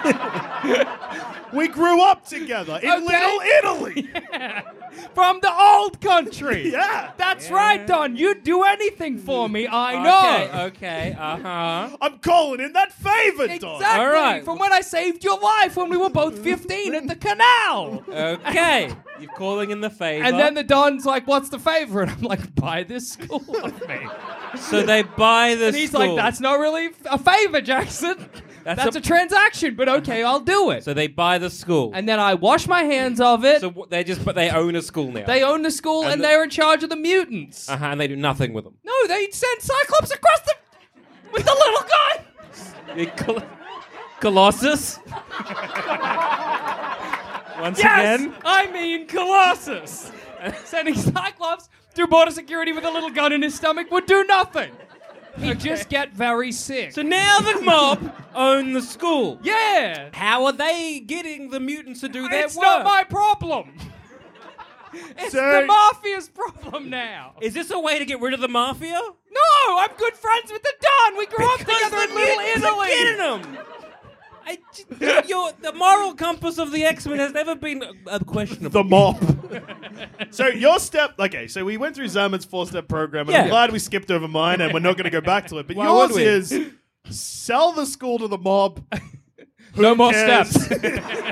We grew up together in Okay. Little Italy. From the old country. Yeah. That's right, Don. You'd do anything for me. I know. Okay, okay, uh huh. I'm calling in that favor, Don. Exactly. All right. From when I saved your life when we were both fifteen at the canal. Okay, you're calling in the favor. And then the Don's like, what's the favor? And I'm like, buy this school off me. so they buy the And he's school. like, that's not really a favor, Jackson. That's That's, a- a, transaction, but okay, I'll do it. So they buy the school. And then I wash my hands of it. so what- they just, but they own a school now. They own the school and, And the- they're in charge of the mutants. uh huh, and they do nothing with them. No, they send Cyclops across the with the little guy. You Col- Colossus. Once Yes, again. I mean Colossus. Sending Cyclops through border security with a little gun in his stomach would do nothing. He'd just get very sick. So now the mob own the school. yeah, How are they getting the mutants to do their it's work? not my problem. It's So- the mafia's problem now. Is this a way to get rid of the mafia? No, I'm good friends with the Don. We grew up Because together the in Little mutants are Italy. getting them. I j- your, the moral compass of the X-Men has never been uh, questionable. The mob. So your step, okay, so we went through Zamet's four-step program, and I'm Yeah. glad we skipped over mine, and we're not going to go back to it. But Why yours would we? is sell the school to the mob. No more cares? steps.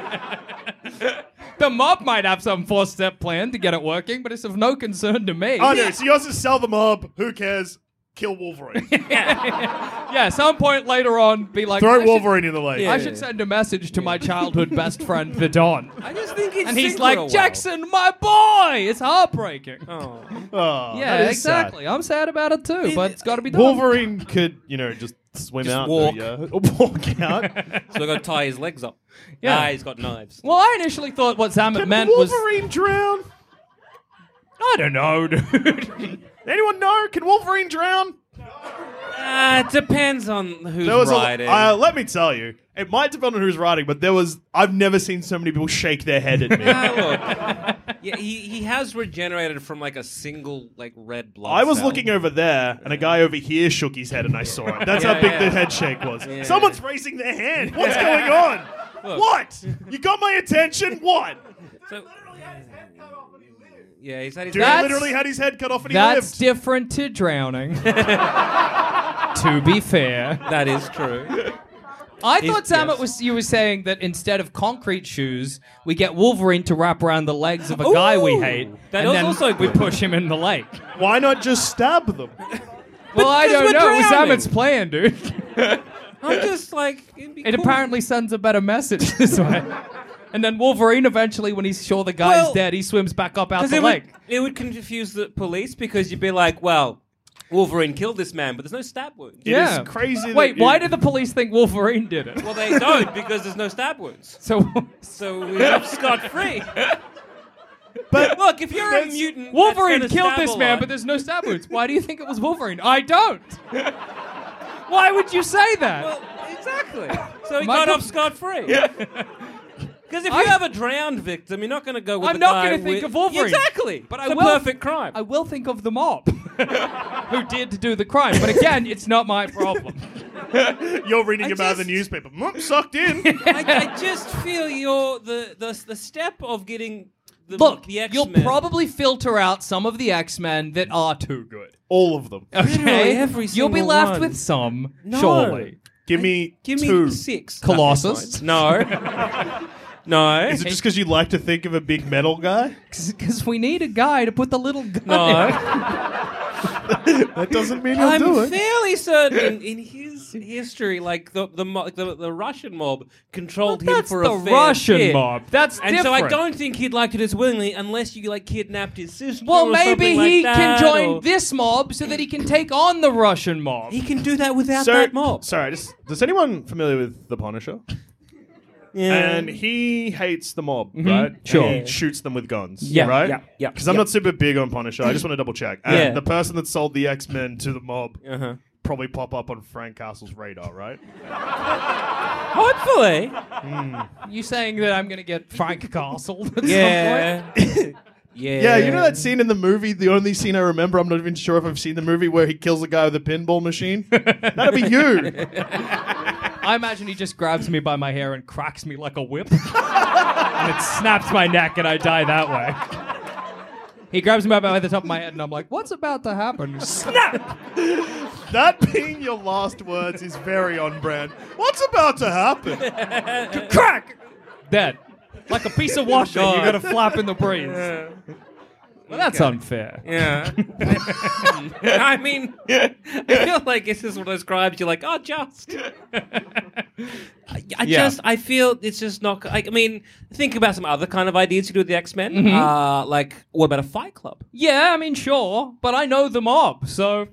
The mob might have some four-step plan to get it working, but it's of no concern to me. Oh no, so yours is sell the mob. Who cares? Kill Wolverine. Yeah, some point later on, be like, I Throw should- Wolverine in the lake. Yeah. I should send a message to my childhood best friend, the Don. I just think it's And he's like, Jackson, my boy! It's heartbreaking. Oh. Oh, Yeah, that is sad. exactly. I'm sad about it too, It- but it's got to be done. Wolverine could, you know, just swim Just out. walk. though, yeah. Or walk out. So I got to tie his legs up. Yeah. Nah, he's got knives. Well, I initially thought what Zamet Can meant was. Wolverine drown? I don't know, dude. Anyone know? Can Wolverine drown? Uh, it depends on who's There was riding. a. Uh, let me tell you, it might depend on who's riding, but there was. I've never seen so many people shake their head at me. Ah, look. Yeah, he, he has regenerated from like a single like red blood. I was cell. looking over there, and a guy over here shook his head, and I saw it. That's Yeah, how big yeah. the head shake was. Yeah. Someone's raising their hand. What's going on? Look. What? You got my attention? What? So, yeah, he's had his Dude That's- literally had his head cut off and he That's lived. different to drowning. To be fair. That is true. I He's- thought Zamet yes. was you were saying that instead of concrete shoes, we get Wolverine to wrap around the legs of a guy we Ooh, hate, that and is then also we good. push him in the lake. Why not just stab them? Well, I 'cause don't we're know. It was drowning. Zamet's plan, dude. I'm just like it'd be It cool. apparently sends a better message this way. And then Wolverine eventually, when he's sure the guy's Well, dead, he swims back up out Because the it lake. would, it would confuse the police because you'd be like, well, Wolverine killed this man, but there's no stab wounds. It Yeah. is crazy. Wait, that why you- did the police think Wolverine did it? Well, they don't because there's no stab wounds. So So we're off scot-free. But Look, if you're a That's- mutant, Wolverine that's gonna killed stab this a man, lot, but there's no stab wounds. Why do you think it was Wolverine? I don't. Why would you say that? Well, exactly. So he My got com- off scot-free. Because if I- you have a drowned victim, you're not going to go with I'm the not guy gonna think with- of Wolverine. Exactly. But But I it's a will- perfect crime. I will think of the mob who did do the crime. But again, it's not my problem. You're reading I about the just- newspaper. Mm, sucked in. I, I just feel you're the, the the step of getting the, Look, the X-Men. you'll probably filter out some of the X-Men that are too good. All of them. Okay, every you'll be single left one. with some, No. surely. Give me Give me two. six. Colossus? No. no. Is it just because you like to think of a big metal guy? Because we need a guy to put the little gun No. in. That doesn't mean he'll I'm do it. fairly certain in, in his history, like the the, mo- the the Russian mob controlled him That's for the a fair Russian bit. mob. That's And different. so I don't think he'd like to do this willingly unless you like kidnapped his sister. Well, or maybe something he like can that, join or- this mob so that he can take on the Russian mob. He can do that without So, that mob. sorry, just, does anyone familiar with the Punisher? Yeah. And he hates the mob, right? Sure. And he shoots them with guns, Yeah, right? yeah, yeah, Because I'm yeah. not super big on Punisher. I just want to double check. And Yeah. the person that sold the X-Men to the mob uh-huh. probably pop up on Frank Castle's radar, right? Hopefully. You saying that I'm going to get Frank Castle at Yeah. yeah. Yeah, you know that scene in the movie, the only scene I remember, I'm not even sure if I've seen the movie, where he kills a guy with a pinball machine? That'd be you. I imagine he just grabs me by my hair and cracks me like a whip. And it snaps my neck and I die that way. He grabs me by the top of my head and I'm like, what's about to happen? Snap! That being your last words is very on brand. What's about to happen? Crack! Dead. Like a piece of washing, you God. got to flap in the breeze. Well, that's unfair. Yeah. I mean, I feel like this is one of those crimes you're like, oh, just. I, I Yeah. just, I feel it's just not. I, I mean, think about some other kind of ideas you do with the X-Men. Mm-hmm. Uh, like, what about a Fight Club? Yeah, I mean, sure, but I know the mob, so...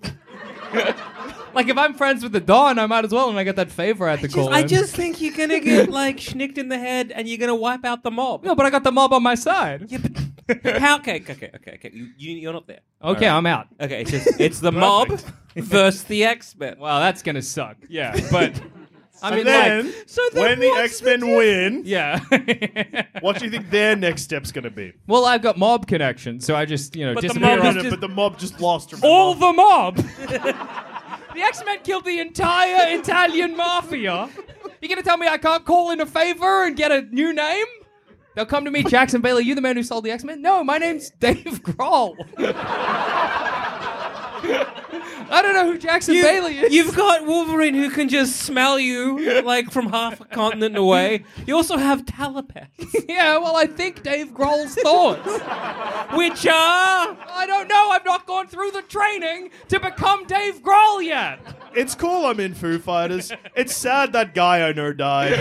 Like, if I'm friends with the Don, I might as well, and I get that favor at the Just, call. I just think you're gonna get like schnicked in the head, and you're gonna wipe out the mob. No, but I got the mob on my side. Yeah, but how? Okay, okay, okay, okay. You, you, you're not there. Okay, I'm out. Okay, it's just it's the mob versus the X-Men. Well, that's gonna suck. Yeah, but... I And mean, then, like... So then when the what's the X-Men win, Yeah. what do you think their next step's going to be? Well, I've got mob connection, so I just, you know, But the disappear mob No, on no, just- but the mob just lost. Remember? all the mob. The X-Men killed the entire Italian mafia. You gonna tell me I can't call in a favor and get a new name? They'll come to me, Jackson Bailey, you the man who sold the X-Men? No, my name's Dave Grohl. I don't know who Jackson You, Bailey is. You've got Wolverine who can just smell you like from half a continent away. You also have telepaths, Yeah, well, I think Dave Grohl's thoughts. which are I don't know. I've not gone through the training to become Dave Grohl yet. It's cool I'm in Foo Fighters. It's sad that guy I know died.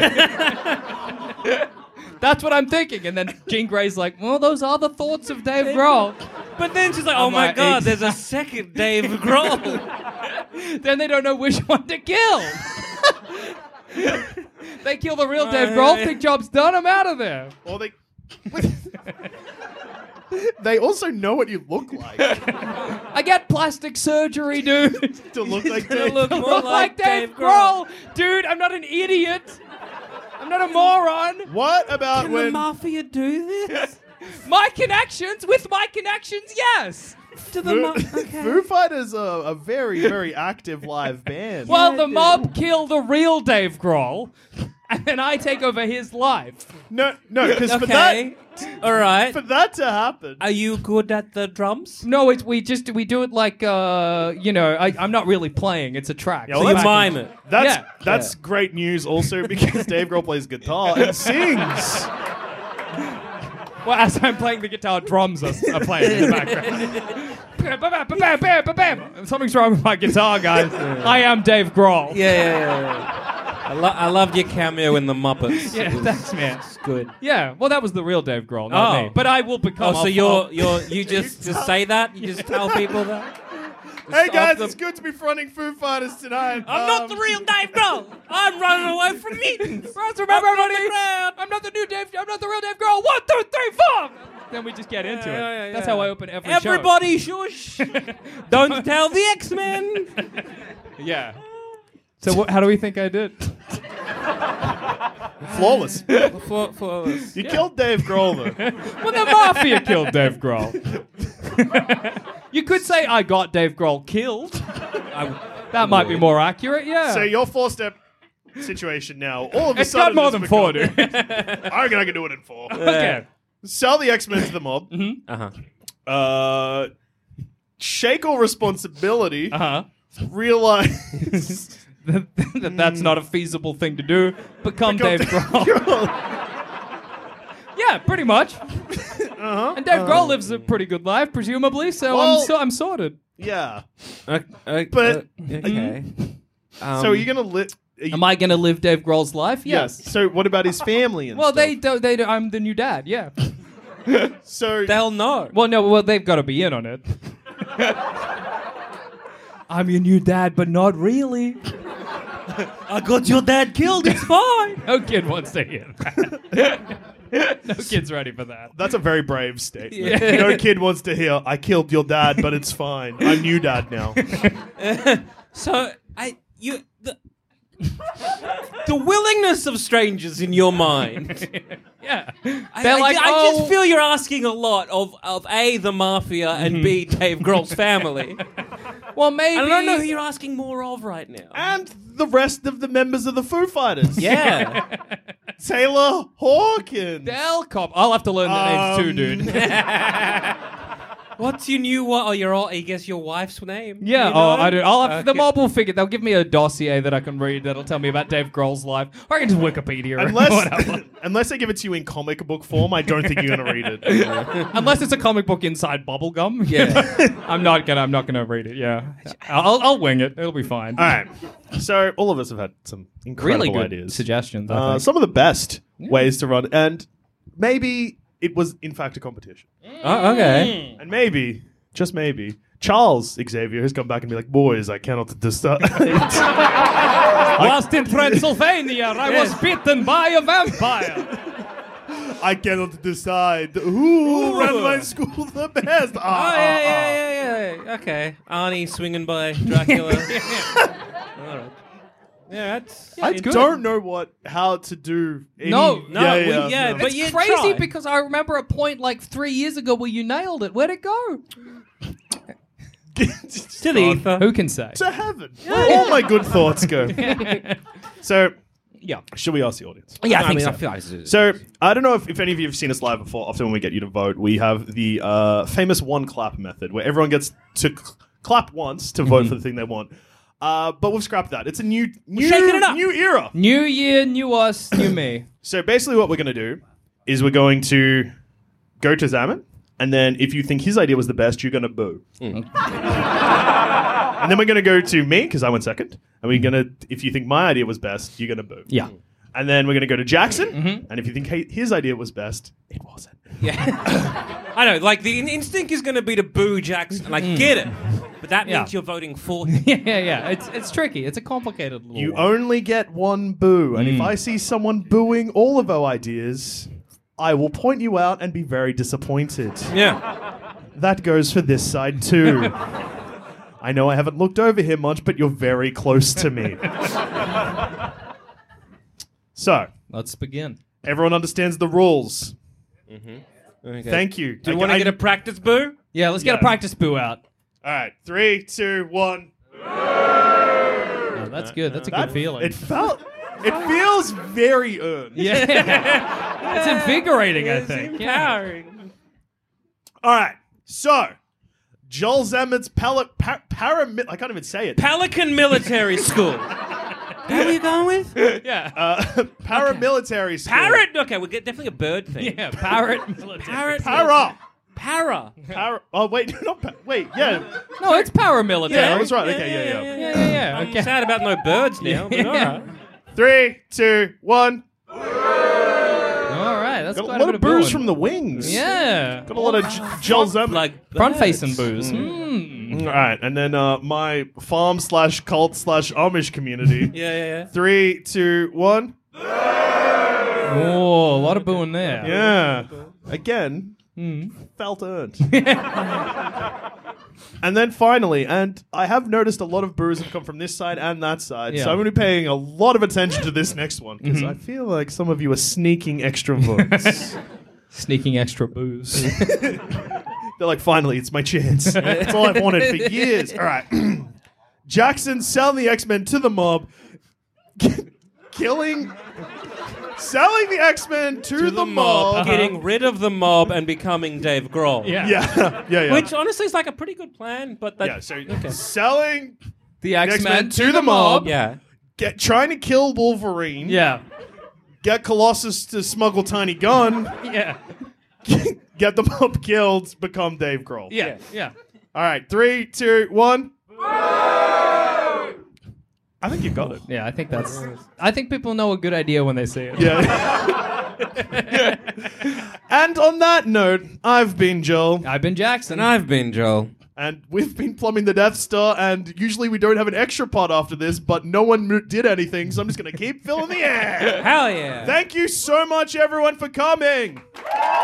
That's what I'm thinking. And then Jean Grey's like, well, those are the thoughts of Dave Grohl. But then she's like, oh I'm my like, god, ex- there's a second Dave Grohl. Then they don't know which one to kill. They kill the real Dave Grohl, think job's done, I'm out of there. Or they... They also know what you look like. I get plastic surgery, dude. To look like gonna Dave. look I more look like like Dave Dave Grohl. Dude, I'm not an idiot. I'm not a moron. What about Can the when... mafia do this? My connections, with my connections, yes. To the Foo, ma- okay. Foo Fighters are a very, very active live band. Well, the mob kill the real Dave Grohl, and then I take over his life. No, no, because for that, Okay. All right. for that to happen, Are you good at the drums? No, it's we just we do it like uh you know I, I'm not really playing. It's a track. Yeah, So well, You that's- mime it. that's Yeah. that's great news. Also, because Dave Grohl plays guitar and sings. Well, as I'm playing the guitar, drums are, are playing in the background. Ba-bam, ba-bam, ba-bam, ba-bam. Something's wrong with my guitar, guys. I am Dave Grohl. Yeah, yeah, yeah. I, lo- I loved your cameo in the Muppets. Yeah, It was- thanks, man. It's good. Yeah, well, that was the real Dave Grohl, not Oh. me. But I will become. Oh, so a- you're you're you just just say that? You just tell people that? Hey Just guys, off the- it's good to be fronting Foo Fighters tonight. I'm not Um, the real Dave Grohl. I'm running away from meetings. Friends, remember, everybody, I'm not the new Dave. I'm not the real Dave Grohl. One, two, three, four. Then we just get into Yeah, it. yeah, yeah, That's yeah. how I open every show. Everybody, shush! Don't tell the X-Men. Yeah. So wh- how do we think I did? Flawless. for, for us. You killed Dave Grohl though. Well, the mafia killed Dave Grohl. You could say I got Dave Grohl killed. I, That might be more accurate. Yeah. So your four-step situation now, all of a it's sudden got more has than become- four, dude. I reckon I can do it in four. Okay. Sell the X-Men to the mob. uh-huh. Uh, shake all responsibility. Uh huh. Realize that that's not a feasible thing to do. Become, Become Dave Dave Grohl. Yeah, pretty much. Uh-huh. And Dave Grohl lives a pretty good life, presumably. So Well- I'm so I'm sorted. Yeah. Uh, uh, But- uh, okay. Um, So are you gonna li- are you- Am I gonna live Dave Grohl's life? Yes. So what about his family and Well, stuff? they don't. They don't, I'm the new dad. Yeah. So They'll know. Well, no. Well, they've got to be in on it. I'm your new dad, but not really. I got your dad killed. It's fine. No kid wants to hear that. No kid's ready for that. that's a very brave statement. Yeah. No kid wants to hear, I killed your dad, but it's fine. I'm new dad now. So I you the the willingness of strangers in your mind. Yeah. I, They're I- like, I, oh. just feel you're asking a lot of of A, the mafia, and B, Dave Grohl's family. Well, maybe. I don't know who you're asking more of right now. And the rest of the members of the Foo Fighters. Yeah. Taylor Hawkins. Del Cop. I'll have to learn the names too, Um, dude. What's your new one? Oh, your I guess your wife's name. Yeah, You oh, know? I do. I'll have, The Okay. mob will figure. They'll give me a dossier that I can read that'll tell me about Dave Grohl's life. Or I can just Wikipedia or whatever. Unless, unless they give it to you in comic book form, I don't think you're gonna read it. Unless it's a comic book inside bubblegum. Yeah. I'm not gonna. I'm not gonna read it. Yeah, I'll, I'll wing it. It'll be fine. All right. So all of us have had some incredible Really good ideas. suggestions. I Uh, think. some of the best ways to run, and maybe it was in fact a competition, Oh, okay. and maybe, just maybe, Charles Xavier has come back and be like, "Boys, I cannot decide." Whilst in Transylvania, I was bitten by a vampire. I cannot decide who ran my school the best. Oh, Ah, yeah, ah, yeah, yeah, yeah. Okay. Arnie swinging by Dracula. All right. Yeah, that's. I it's good. don't know what how to do. Any, No, no, yeah, we- yeah, yeah, no. but It's you crazy try. because I remember a point like three years ago where you nailed it. Where'd it go? To the ether. Who can say? to heaven. Where all my good thoughts go. So, Yeah. should we ask the audience? Yeah, I think mean, so. I feel like this is- So, I don't know if, if any of you have seen us live before. Often when we get you to vote, we have the uh, famous one clap method where everyone gets to cl- clap once to vote for the thing they want. Uh, but we've scrapped that. It's a new, new, shaking it up. new era. New year, new us, new me. So basically, what we're going to do is we're going to go to Zaman, and then if you think his idea was the best, you're going to boo. and then we're going to go to me because I went second, and we're going to, if you think my idea was best, you're going to boo. Yeah. And then we're going to go to Jackson, and if you think he- his idea was best, it wasn't. Yeah. I know, like the in- instinct is going to be to boo Jackson. Like, get it. But that means Yeah. you're voting for him. Yeah, yeah, yeah. It's it's tricky. It's a complicated little You one. only get one boo, and if I see someone booing all of our ideas, I will point you out and be very disappointed. Yeah. That goes for this side too. I know I haven't looked over here much, but you're very close to me. So, Let's begin. everyone understands the rules. Okay. Thank you. Do you want to get a practice boo? Yeah, let's get Yeah. a practice boo out. All right, three, two, one. Oh, that's good. That's a That- good feeling. It felt. It feels very earned. yeah. It's invigorating, I think. Yeah. Empowering. All right. So, Joel Zammett's pal- pa- paramil- I can't even say it. Pelican Military School. What are you going with? Yeah. Uh, paramilitary school. Parrot? Okay, we'll get definitely a bird thing. Yeah, parrot military. Parrot. Para. Para. Para. Oh wait, not pa- wait. Yeah. No, it's paramilitary. Yeah, I was right. Okay. Yeah. Yeah. Yeah, yeah, yeah. I'm Okay. sad about no birds now, but Yeah. alright. Three, two, one. All right, that's Got a quite lot bit of booze booing. from the wings. Yeah. Got a lot of J- Joel Zem. Like Front that. facing booze. Mm. All right, and then uh, my farm slash cult slash Amish community. Yeah, yeah, yeah. Three, two, one. Oh, a lot of booing there. Yeah. Again, Mm. felt earned. And then finally, and I have noticed a lot of boos have come from this side and that side, Yeah. so I'm going to be paying a lot of attention to this next one because I feel like some of you are sneaking extra votes. Sneaking extra booze. They're like, finally, it's my chance. That's all I've wanted for years. All right. Jackson selling the X-Men to the mob, killing, selling the X-Men to, To the, mob. getting rid of the mob and becoming Dave Grohl. Yeah. Yeah, yeah, yeah. Which honestly is like a pretty good plan, but that yeah, so selling The the X-Men, X-Men to the mob, yeah. get trying to kill Wolverine, Yeah. get Colossus to smuggle Tiny Gun, Yeah. get the mob killed, become Dave Grohl. Yeah. Yeah. All right, three, two, one. I think you got it. Yeah, I think that's. I think people know a good idea when they see it. Yeah. And on that note, I've been Joel, I've been Jackson. And I've been Joel. and we've been plumbing the Death Star, and usually we don't have an extra pod after this, but no one mo- did anything, so I'm just going to keep filling the air. Hell yeah. Thank you so much, everyone, for coming.